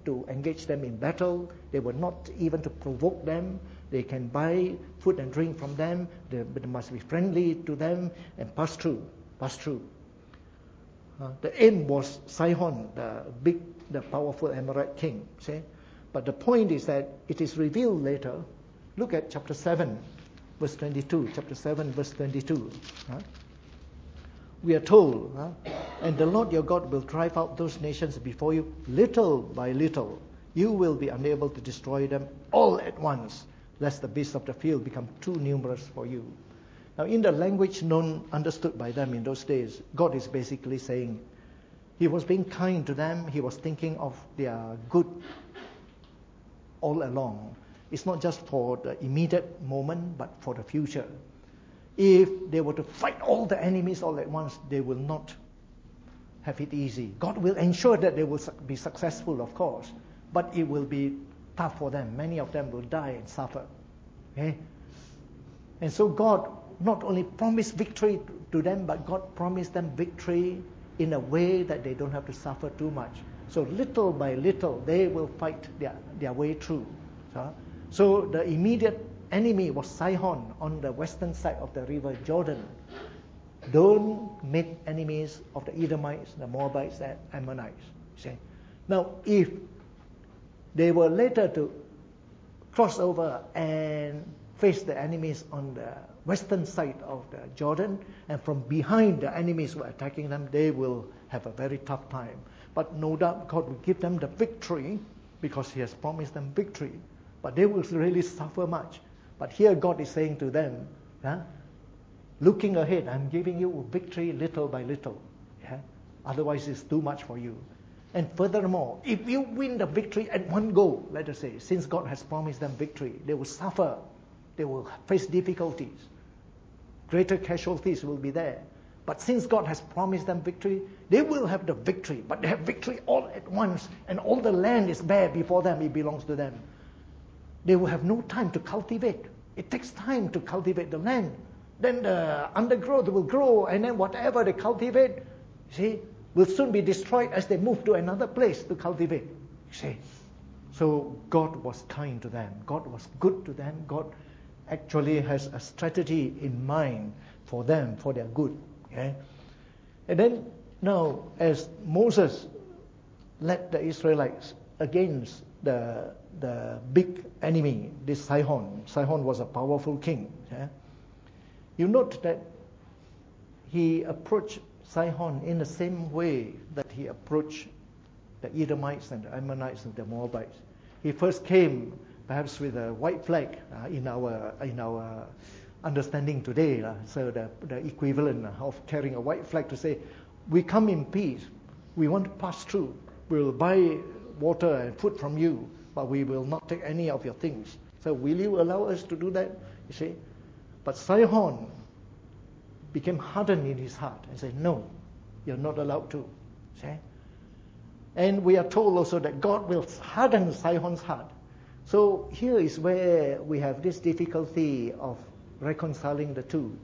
to engage them in battle. They were not even to provoke them. They can buy food and drink from them. They, they must be friendly to them and pass through, pass through. Uh, the aim was Sihon, the big, the powerful Amorite king. See? But the point is that it is revealed later. Look at chapter seven, verse twenty-two. Chapter seven, verse twenty-two. Huh? We are told, huh? And the Lord your God will drive out those nations before you little by little. You will be unable to destroy them all at once, lest the beasts of the field become too numerous for you. Now, in the language known, understood by them in those days, God is basically saying He was being kind to them. He was thinking of their good all along. It's not just for the immediate moment, but for the future. If they were to fight all the enemies all at once, they will not have it easy. God will ensure that they will be successful, of course, but it will be tough for them. Many of them will die and suffer. Okay? And so God not only promised victory to them, but God promised them victory in a way that they don't have to suffer too much. So little by little, they will fight their, their way through. So, so the immediate enemy was Sihon on the western side of the river Jordan. Don't make enemies of the Edomites, the Moabites, and Ammonites. See? Now, if they were later to cross over and face the enemies on the western side of the Jordan, and from behind the enemies were attacking them, they will have a very tough time. But no doubt God will give them the victory because He has promised them victory. But they will really suffer much. But here God is saying to them, huh, looking ahead, I'm giving you victory little by little. Yeah? Otherwise it's too much for you. And furthermore, if you win the victory at one go, let us say, since God has promised them victory, they will suffer. They will face difficulties. Greater casualties will be there. But since God has promised them victory, they will have the victory. But they have victory all at once, and all the land is bare before them. It belongs to them. They will have no time to cultivate. It takes time to cultivate the land. Then the undergrowth will grow, and then whatever they cultivate, see, will soon be destroyed as they move to another place to cultivate. See? So God was kind to them. God was good to them. God actually has a strategy in mind for them, for their good. Okay? And then now, as Moses led the Israelites against the the big enemy, this Sihon. Sihon was a powerful king. Yeah? You note that he approached Sihon in the same way that he approached the Edomites and the Ammonites and the Moabites. He first came perhaps with a white flag uh, in our in our understanding today. Uh, so the, the equivalent of carrying a white flag to say, we come in peace. We want to pass through. We'll buy water and food from you, but we will not take any of your things. So will you allow us to do that? You see? But Sihon became hardened in his heart and said, no, you're not allowed to. See? And we are told also that God will harden Sihon's heart. So here is where we have this difficulty of reconciling the two.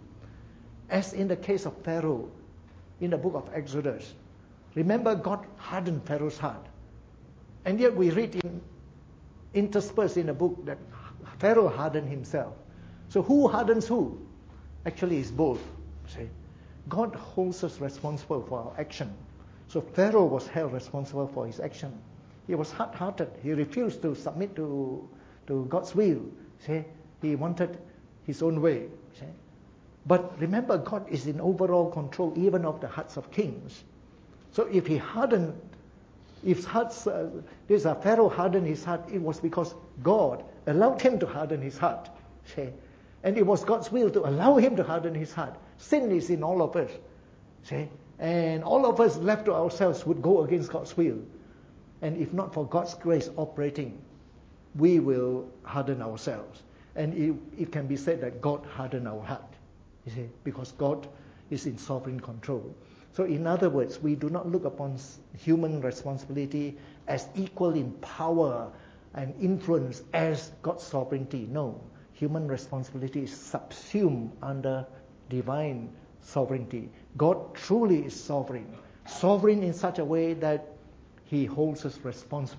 As in the case of Pharaoh, in the book of Exodus, remember God hardened Pharaoh's heart. And yet we read in interspersed in the book that Pharaoh hardened himself. So who hardens who? Actually, it's both. See? God holds us responsible for our action. So Pharaoh was held responsible for his action. He was hard-hearted. He refused to submit to, to God's will. See? He wanted his own way. See? But remember, God is in overall control even of the hearts of kings. So if he hardened, if hearts, uh, this uh, Pharaoh hardened his heart, it was because God allowed him to harden his heart. See? And it was God's will to allow him to harden his heart. Sin is in all of us. See? And all of us left to ourselves would go against God's will. And if not for God's grace operating, we will harden ourselves. And it, it can be said that God hardened our heart. You see? Because God is in sovereign control. So in other words, we do not look upon human responsibility as equal in power and influence as God's sovereignty. No. Human responsibility is subsumed under divine sovereignty. God truly is sovereign. Sovereign in such a way that He holds us responsible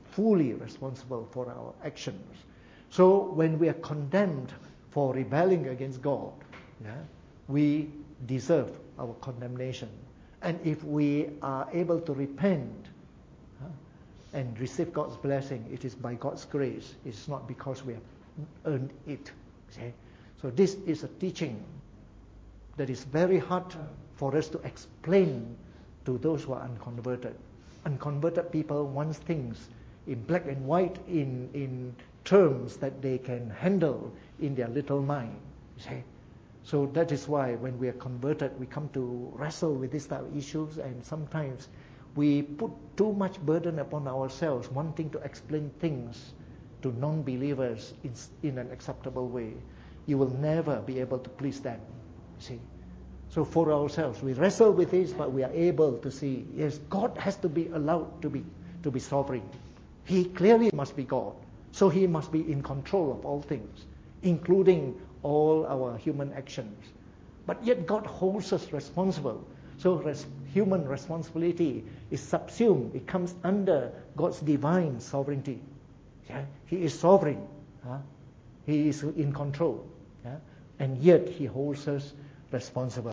fully responsible for our actions. So when we are condemned for rebelling against God, yeah, we deserve our condemnation. And if we are able to repent huh, and receive God's blessing, it is by God's grace. It's not because we have earned it. See? So this is a teaching that is very hard for us to explain to those who are unconverted. Unconverted people want things in black and white, in, in terms that they can handle in their little mind. You see? So that is why when we are converted, we come to wrestle with these type of issues, and sometimes we put too much burden upon ourselves, wanting to explain things to non-believers in, in an acceptable way. You will never be able to please them. See? So for ourselves, we wrestle with this, but we are able to see, yes, God has to be allowed to be to be sovereign. He clearly must be God. So He must be in control of all things, including all our human actions. But yet God holds us responsible. So res- human responsibility is subsumed. It comes under God's divine sovereignty. Yeah? He is sovereign. Huh? He is in control. Yeah? And yet He holds us responsible.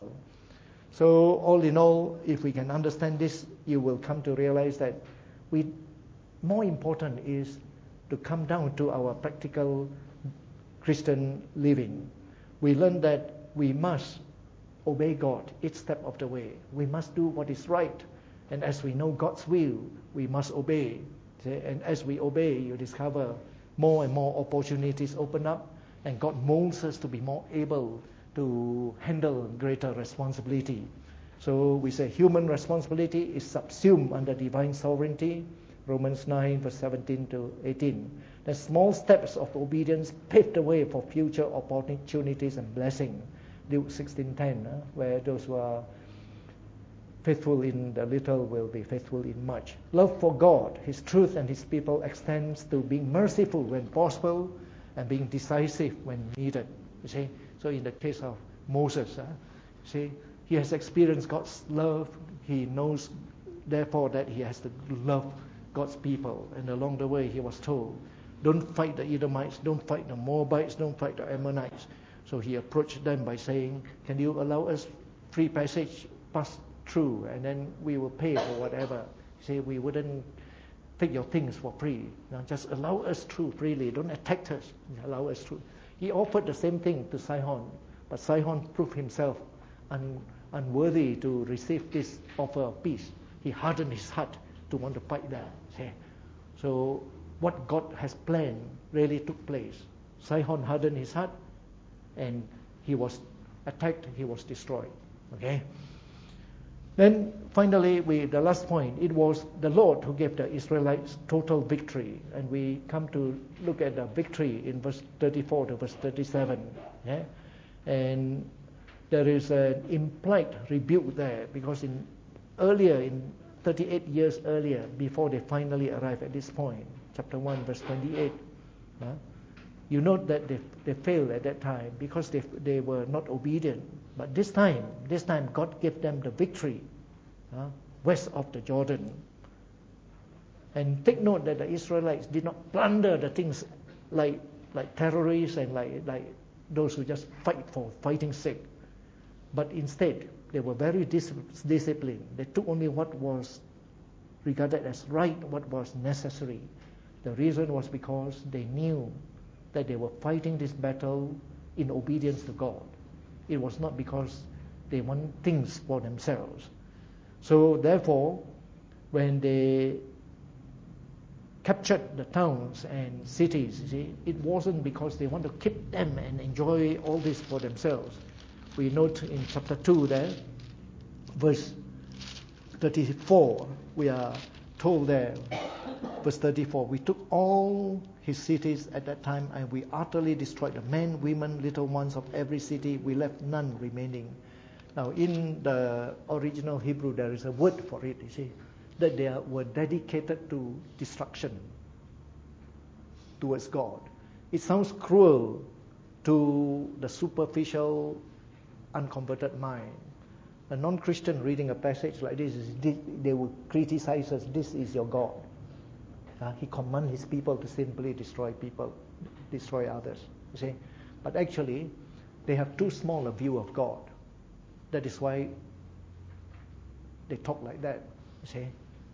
So all in all, if we can understand this, you will come to realize that we, more important is to come down to our practical Christian living. We learn that we must obey God each step of the way. We must do what is right. And as we know God's will, we must obey. And as we obey, you discover more and more opportunities open up, and God molds us to be more able to handle greater responsibility. So we say human responsibility is subsumed under divine sovereignty. Romans nine, verse seventeen to eighteen. The small steps of obedience pave the way for future opportunities and blessing. Luke sixteen ten, uh, where those who are faithful in the little will be faithful in much. Love for God, His truth, and His people extends to being merciful when possible and being decisive when needed. You see, so in the case of Moses, uh, see, he has experienced God's love. He knows, therefore, that he has to love God's people. And along the way, he was told, don't fight the Edomites, don't fight the Moabites, don't fight the Ammonites. So he approached them by saying, can you allow us free passage, pass through, and then we will pay for whatever. Say, we wouldn't take your things for free. Now just allow us through freely. Don't attack us. Allow us through. He offered the same thing to Sihon, but Sihon proved himself un, unworthy to receive this offer of peace. He hardened his heart to want to fight there. See? So what God has planned really took place. Sihon hardened his heart, and he was attacked. He was destroyed. Okay. Then finally, we the last point, it was the Lord who gave the Israelites total victory. And we come to look at the victory in verse thirty-four to verse thirty-seven. Yeah? And there is an implied rebuke there, because in earlier, in thirty-eight years earlier, before they finally arrived at this point, chapter one, verse twenty-eight, uh, you note that they, they failed at that time because they, they were not obedient. But this time, this time God gave them the victory uh, west of the Jordan. And take note that the Israelites did not plunder the things like like terrorists and like like those who just fight for fighting's sake. But instead, they were very dis- disciplined. They took only what was regarded as right, what was necessary. The reason was because they knew that they were fighting this battle in obedience to God. It was not because they want things for themselves. So therefore, when they captured the towns and cities, you see, it wasn't because they want to keep them and enjoy all this for themselves. We note in chapter two there, verse thirty-four, we are told there, verse thirty-four, we took all his cities at that time, and we utterly destroyed the men, women, little ones of every city. We left none remaining. Now, in the original Hebrew, there is a word for it, you see, that they were dedicated to destruction towards God. It sounds cruel to the superficial, unconverted mind. A non-Christian reading a passage like this, they will criticize us, this is your God. Uh, he commands his people to simply destroy people, destroy others. You see, but actually, they have too small a view of God. That is why they talk like that. You see.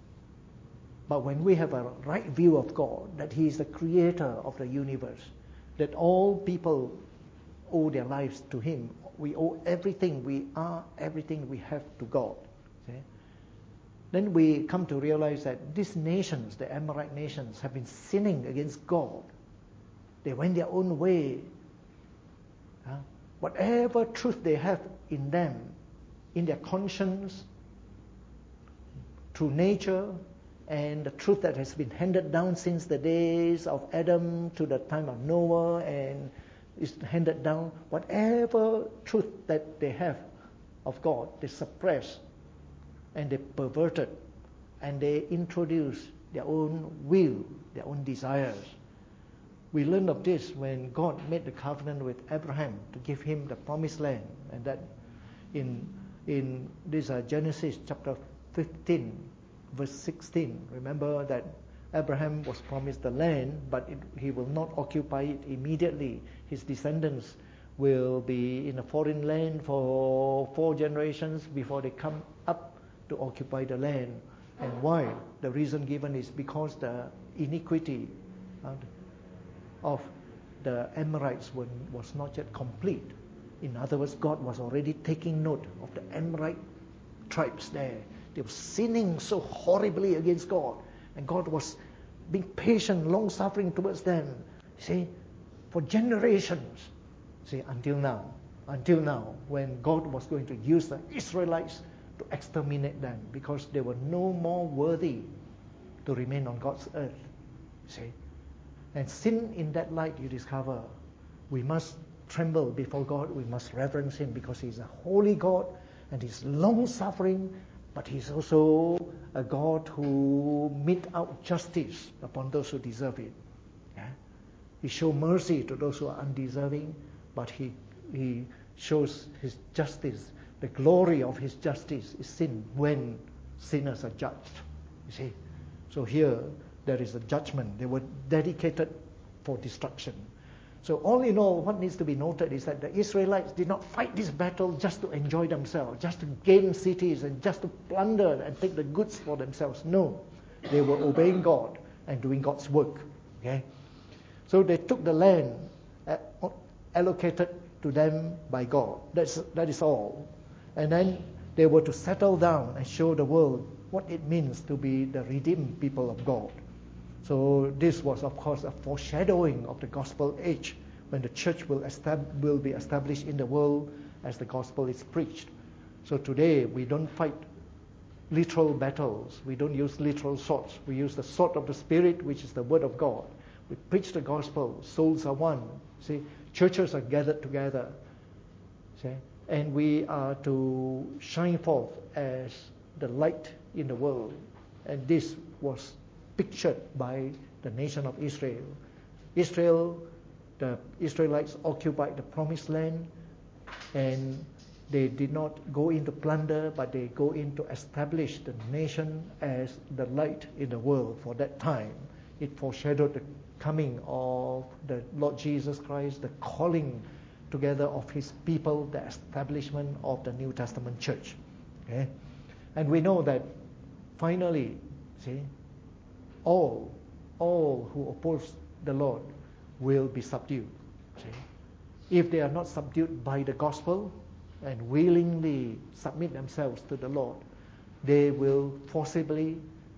But when we have a right view of God, that He is the creator of the universe, that all people owe their lives to Him, we owe everything, we are everything we have to God. See? Then we come to realize that these nations, the Amorite nations, have been sinning against God. They went their own way. Huh? Whatever truth they have in them, in their conscience, through nature, and the truth that has been handed down since the days of Adam to the time of Noah, and is handed down, whatever truth that they have of God, they suppress and they perverted, and they introduce their own will, their own desires. We learn of this when God made the covenant with Abraham to give him the promised land, and that in in this uh, Genesis chapter fifteen, verse sixteen. Remember that Abraham was promised the land, but it, he will not occupy it immediately. His descendants will be in a foreign land for four generations before they come up to occupy the land. And why? The reason given is because the iniquity uh, of the Amorites were, was not yet complete. In other words, God was already taking note of the Amorite tribes there. They were sinning so horribly against God, and God was being patient, long-suffering towards them. See, for generations. See, until now, until now, when God was going to use the Israelites to exterminate them because they were no more worthy to remain on God's earth. See, and sin in that light, you discover, we must tremble before God. We must reverence Him because He is a holy God and He's long-suffering. But He's also a God who mete out justice upon those who deserve it. Yeah? He shows mercy to those who are undeserving, but He He shows His justice. The glory of His justice is seen when sinners are judged. You see? So here there is a judgment. They were dedicated for destruction. So all in all, what needs to be noted is that the Israelites did not fight this battle just to enjoy themselves, just to gain cities and just to plunder and take the goods for themselves. No, they were obeying God and doing God's work. Okay, so they took the land allocated to them by God. That's that is all, and then they were to settle down and show the world what it means to be the redeemed people of God. So this was, of course, a foreshadowing of the gospel age, when the church will, estab- will be established in the world as the gospel is preached. So today we don't fight literal battles. We don't use literal swords. We use the sword of the Spirit, which is the word of God. We preach the gospel. Souls are one. See, churches are gathered together. See, and we are to shine forth as the light in the world. And this was pictured by the nation of Israel. Israel, the Israelites occupied the promised land, and they did not go into plunder, but they go in to establish the nation as the light in the world for that time. It foreshadowed the coming of the Lord Jesus Christ, the calling together of His people, the establishment of the New Testament church. Okay? And we know that finally, see, all, all who oppose the Lord will be subdued. See? If they are not subdued by the gospel and willingly submit themselves to the Lord, they will forcibly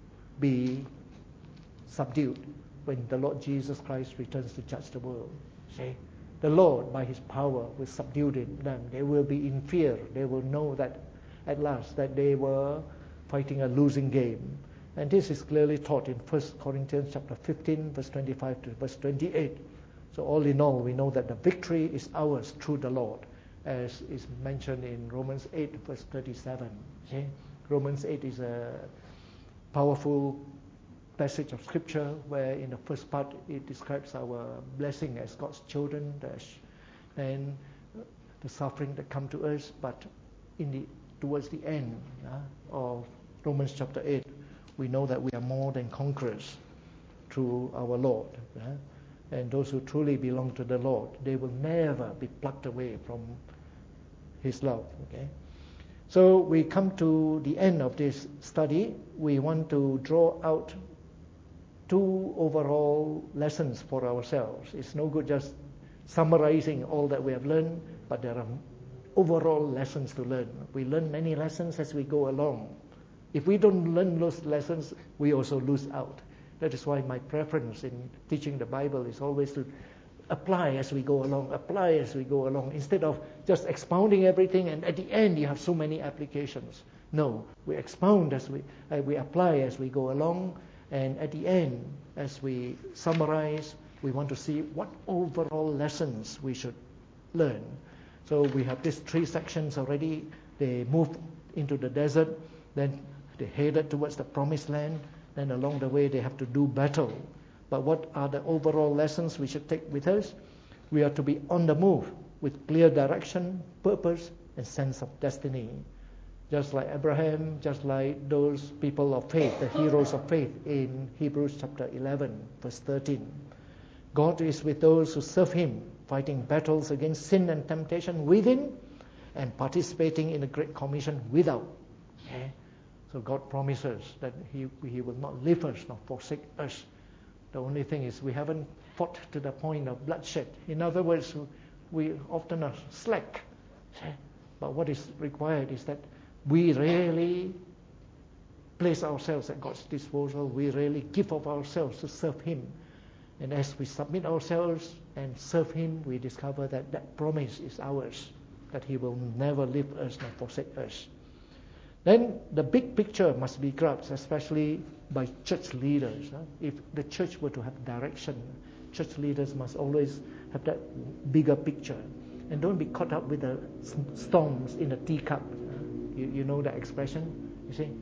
be subdued when the Lord Jesus Christ returns to judge the world. See? The Lord, by His power, will subdue them. They will be in fear. They will know that at last that they were fighting a losing game. And this is clearly taught in First Corinthians chapter fifteen, verse twenty-five to verse twenty-eight. So all in all, we know that the victory is ours through the Lord, as is mentioned in Romans eight, verse thirty-seven. Okay? Romans eight is a powerful passage of Scripture where in the first part it describes our blessing as God's children, and the suffering that come to us. But in the towards the end uh, of Romans chapter eight, we know that we are more than conquerors. through our Lord. Uh, and those who truly belong to the Lord, they will never be plucked away from His love. Okay. So we come to the end of this study. We want to draw out two overall lessons for ourselves. It's no good just summarizing all that we have learned, but there are overall lessons to learn. We learn many lessons as we go along. If we don't learn those lessons, we also lose out. That is why my preference in teaching the Bible is always to apply as we go along, apply as we go along, instead of just expounding everything and at the end you have so many applications. No, we expound as we, uh, we apply as we go along, and at the end, as we summarize, we want to see what overall lessons we should learn. So we have these three sections already. They moved into the desert, then they headed towards the promised land, then along the way they have to do battle. But what are the overall lessons we should take with us? We are to be on the move with clear direction, purpose, and sense of destiny. Just like Abraham, just like those people of faith, the heroes of faith in Hebrews chapter eleven, verse thirteen. God is with those who serve Him, fighting battles against sin and temptation within, and participating in the Great Commission without. Okay? So God promises that He He will not leave us nor forsake us. The only thing is we haven't fought to the point of bloodshed. In other words, we often are slack. But what is required is that we really place ourselves at God's disposal. We really give of ourselves to serve Him. And as we submit ourselves and serve Him, we discover that that promise is ours, that He will never leave us nor forsake us. Then the big picture must be grasped, especially by church leaders. If the church were to have direction, church leaders must always have that bigger picture. And don't be caught up with the storms in a teacup. You, you know that expression? You see?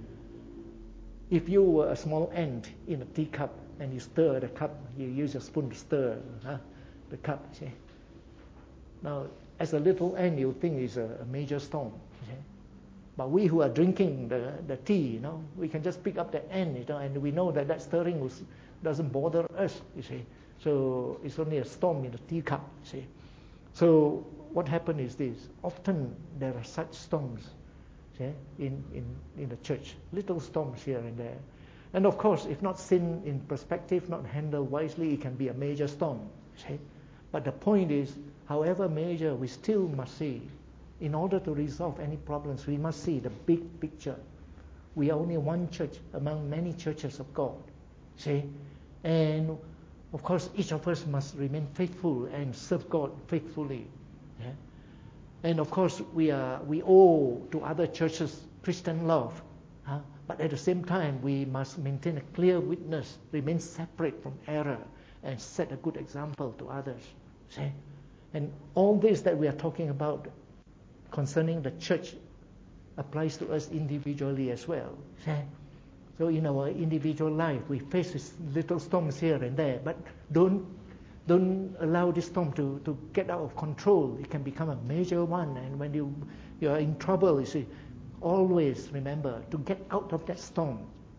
If you were a small ant in a teacup and you stir the cup, you use a spoon to stir huh, the cup. You see? Now, as a little ant, you think it's a, a major storm. You see? But we who are drinking the, the tea, you know, we can just pick up the end, you know, and we know that that stirring was, doesn't bother us, you see. So it's only a storm in the teacup, you see. So what happened is this. Often there are such storms, see, in, in, in the church. Little storms here and there. And of course, if not seen in perspective, not handled wisely, it can be a major storm, see. But the point is, however major, we still must see, in order to resolve any problems, we must see the big picture. We are only one church among many churches of God. See? And of course, each of us must remain faithful and serve God faithfully. Yeah? And of course, we are we owe to other churches Christian love. Huh? But at the same time, we must maintain a clear witness, remain separate from error, and set a good example to others. See? And all this that we are talking about concerning the church applies to us individually as well. So in our individual life, we face these little storms here and there, but don't don't allow this storm to, to get out of control. It can become a major one, and when you you are in trouble, you see, always remember to get out of that storm.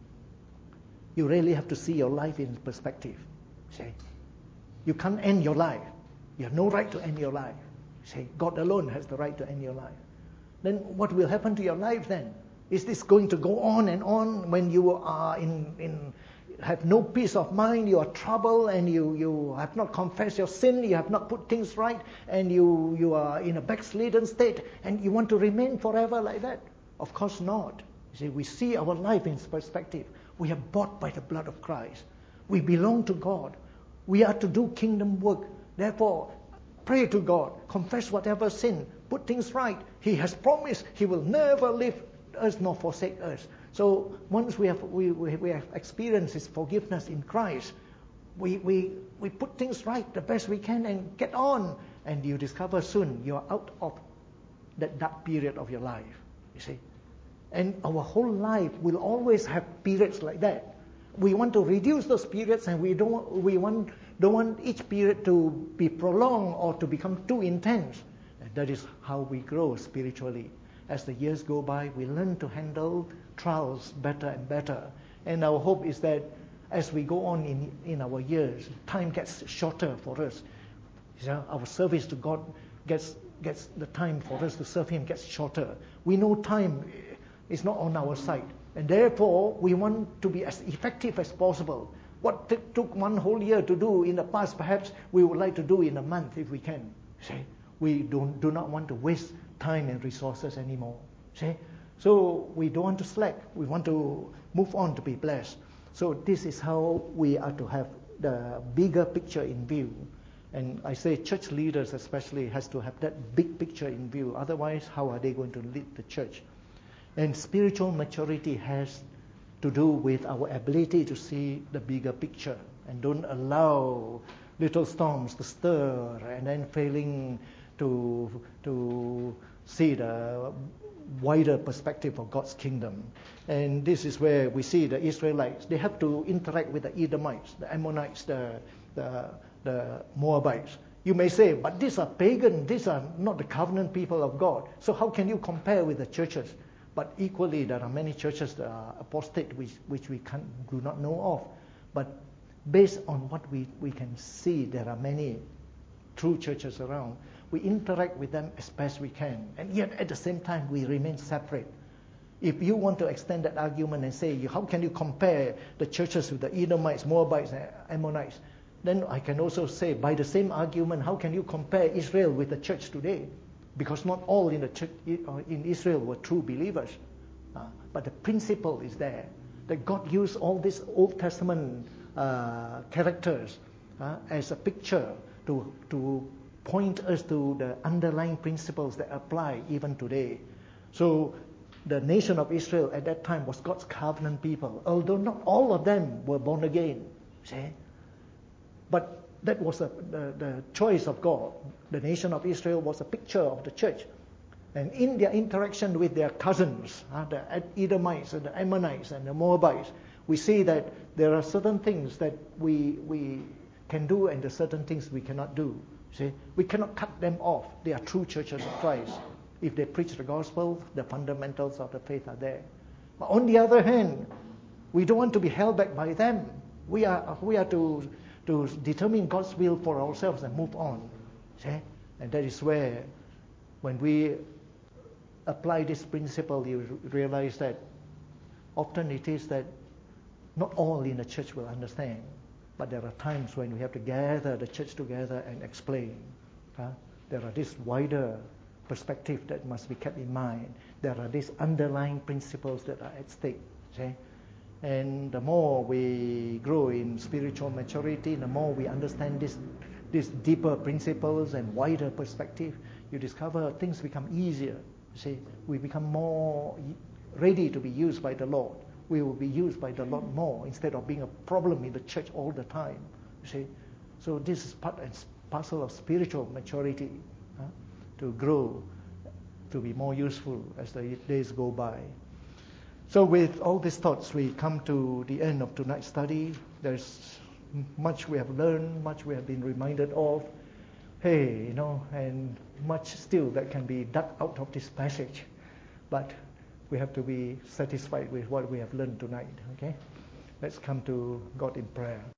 You really have to see your life in perspective. See, you can't end your life. You have no right to end your life. Say, God alone has the right to end your life. Then what will happen to your life then? Is this going to go on and on when you are in, in have no peace of mind, you are troubled, and you, you have not confessed your sin, you have not put things right, and you, you are in a backslidden state, and you want to remain forever like that? Of course not. You see, we see our life in perspective. We are bought by the blood of Christ. We belong to God. We are to do kingdom work. Therefore, pray to God, confess whatever sin, put things right. He has promised He will never leave us nor forsake us. So once we have we, we, we have experienced His forgiveness in Christ, we, we we put things right the best we can and get on. And you discover soon you are out of that dark period of your life. You see, and our whole life will always have periods like that. We want to reduce those periods, and we don't we want don't want each period to be prolonged or to become too intense. And that is how we grow spiritually. As the years go by, we learn to handle trials better and better. And our hope is that as we go on in, in our years, time gets shorter for us. You know, our service to God gets gets the time for us to serve Him gets shorter. We know time is not on our side, and therefore we want to be as effective as possible. What t- took one whole year to do in the past, perhaps we would like to do in a month if we can. See, we don't do not want to waste time and resources anymore. See, so we don't want to slack. We want to move on to be blessed. So this is how we are to have the bigger picture in view. And I say church leaders especially has to have that big picture in view. Otherwise, how are they going to lead the church? And spiritual maturity has to do with our ability to see the bigger picture and don't allow little storms to stir and then failing to to see the wider perspective of God's kingdom. And this is where we see the Israelites, they have to interact with the Edomites, the Ammonites, the the, the Moabites. You may say, but these are pagan, these are not the covenant people of God. So how can you compare with the churches? But equally, there are many churches that are apostate, which, which we can, do not know of. But based on what we, we can see, there are many true churches around. We interact with them as best we can. And yet, at the same time, we remain separate. If you want to extend that argument and say, how can you compare the churches with the Edomites, Moabites, and Ammonites? Then I can also say, by the same argument, how can you compare Israel with the church today? Because not all in the church in Israel were true believers. Uh, but the principle is there, that God used all these Old Testament uh, characters uh, as a picture to, to point us to the underlying principles that apply even today. So the nation of Israel at that time was God's covenant people, although not all of them were born again. See? But that was a, the, the choice of God. The nation of Israel was a picture of the church. And in their interaction with their cousins, uh, the Edomites and the Ammonites and the Moabites, we see that there are certain things that we we can do and there are certain things we cannot do. See, we cannot cut them off. They are true churches of Christ. If they preach the gospel, the fundamentals of the faith are there. But on the other hand, we don't want to be held back by them. We are we are to to determine God's will for ourselves and move on. See? And that is where, when we apply this principle, you realize that often it is that not all in the church will understand, but there are times when we have to gather the church together and explain. Huh? There are this wider perspective that must be kept in mind. There are these underlying principles that are at stake. See? And the more we grow in spiritual maturity, the more we understand this, these deeper principles and wider perspective, you discover things become easier. You see, we become more ready to be used by the Lord. We will be used by the Lord more instead of being a problem in the church all the time. You see, so this is part and parcel of spiritual maturity, huh? To grow, to be more useful as the days go by. So with all these thoughts, we come to the end of tonight's study. There's much we have learned, much we have been reminded of. Hey, you know, and much still that can be dug out of this passage. But we have to be satisfied with what we have learned tonight, okay? Let's come to God in prayer.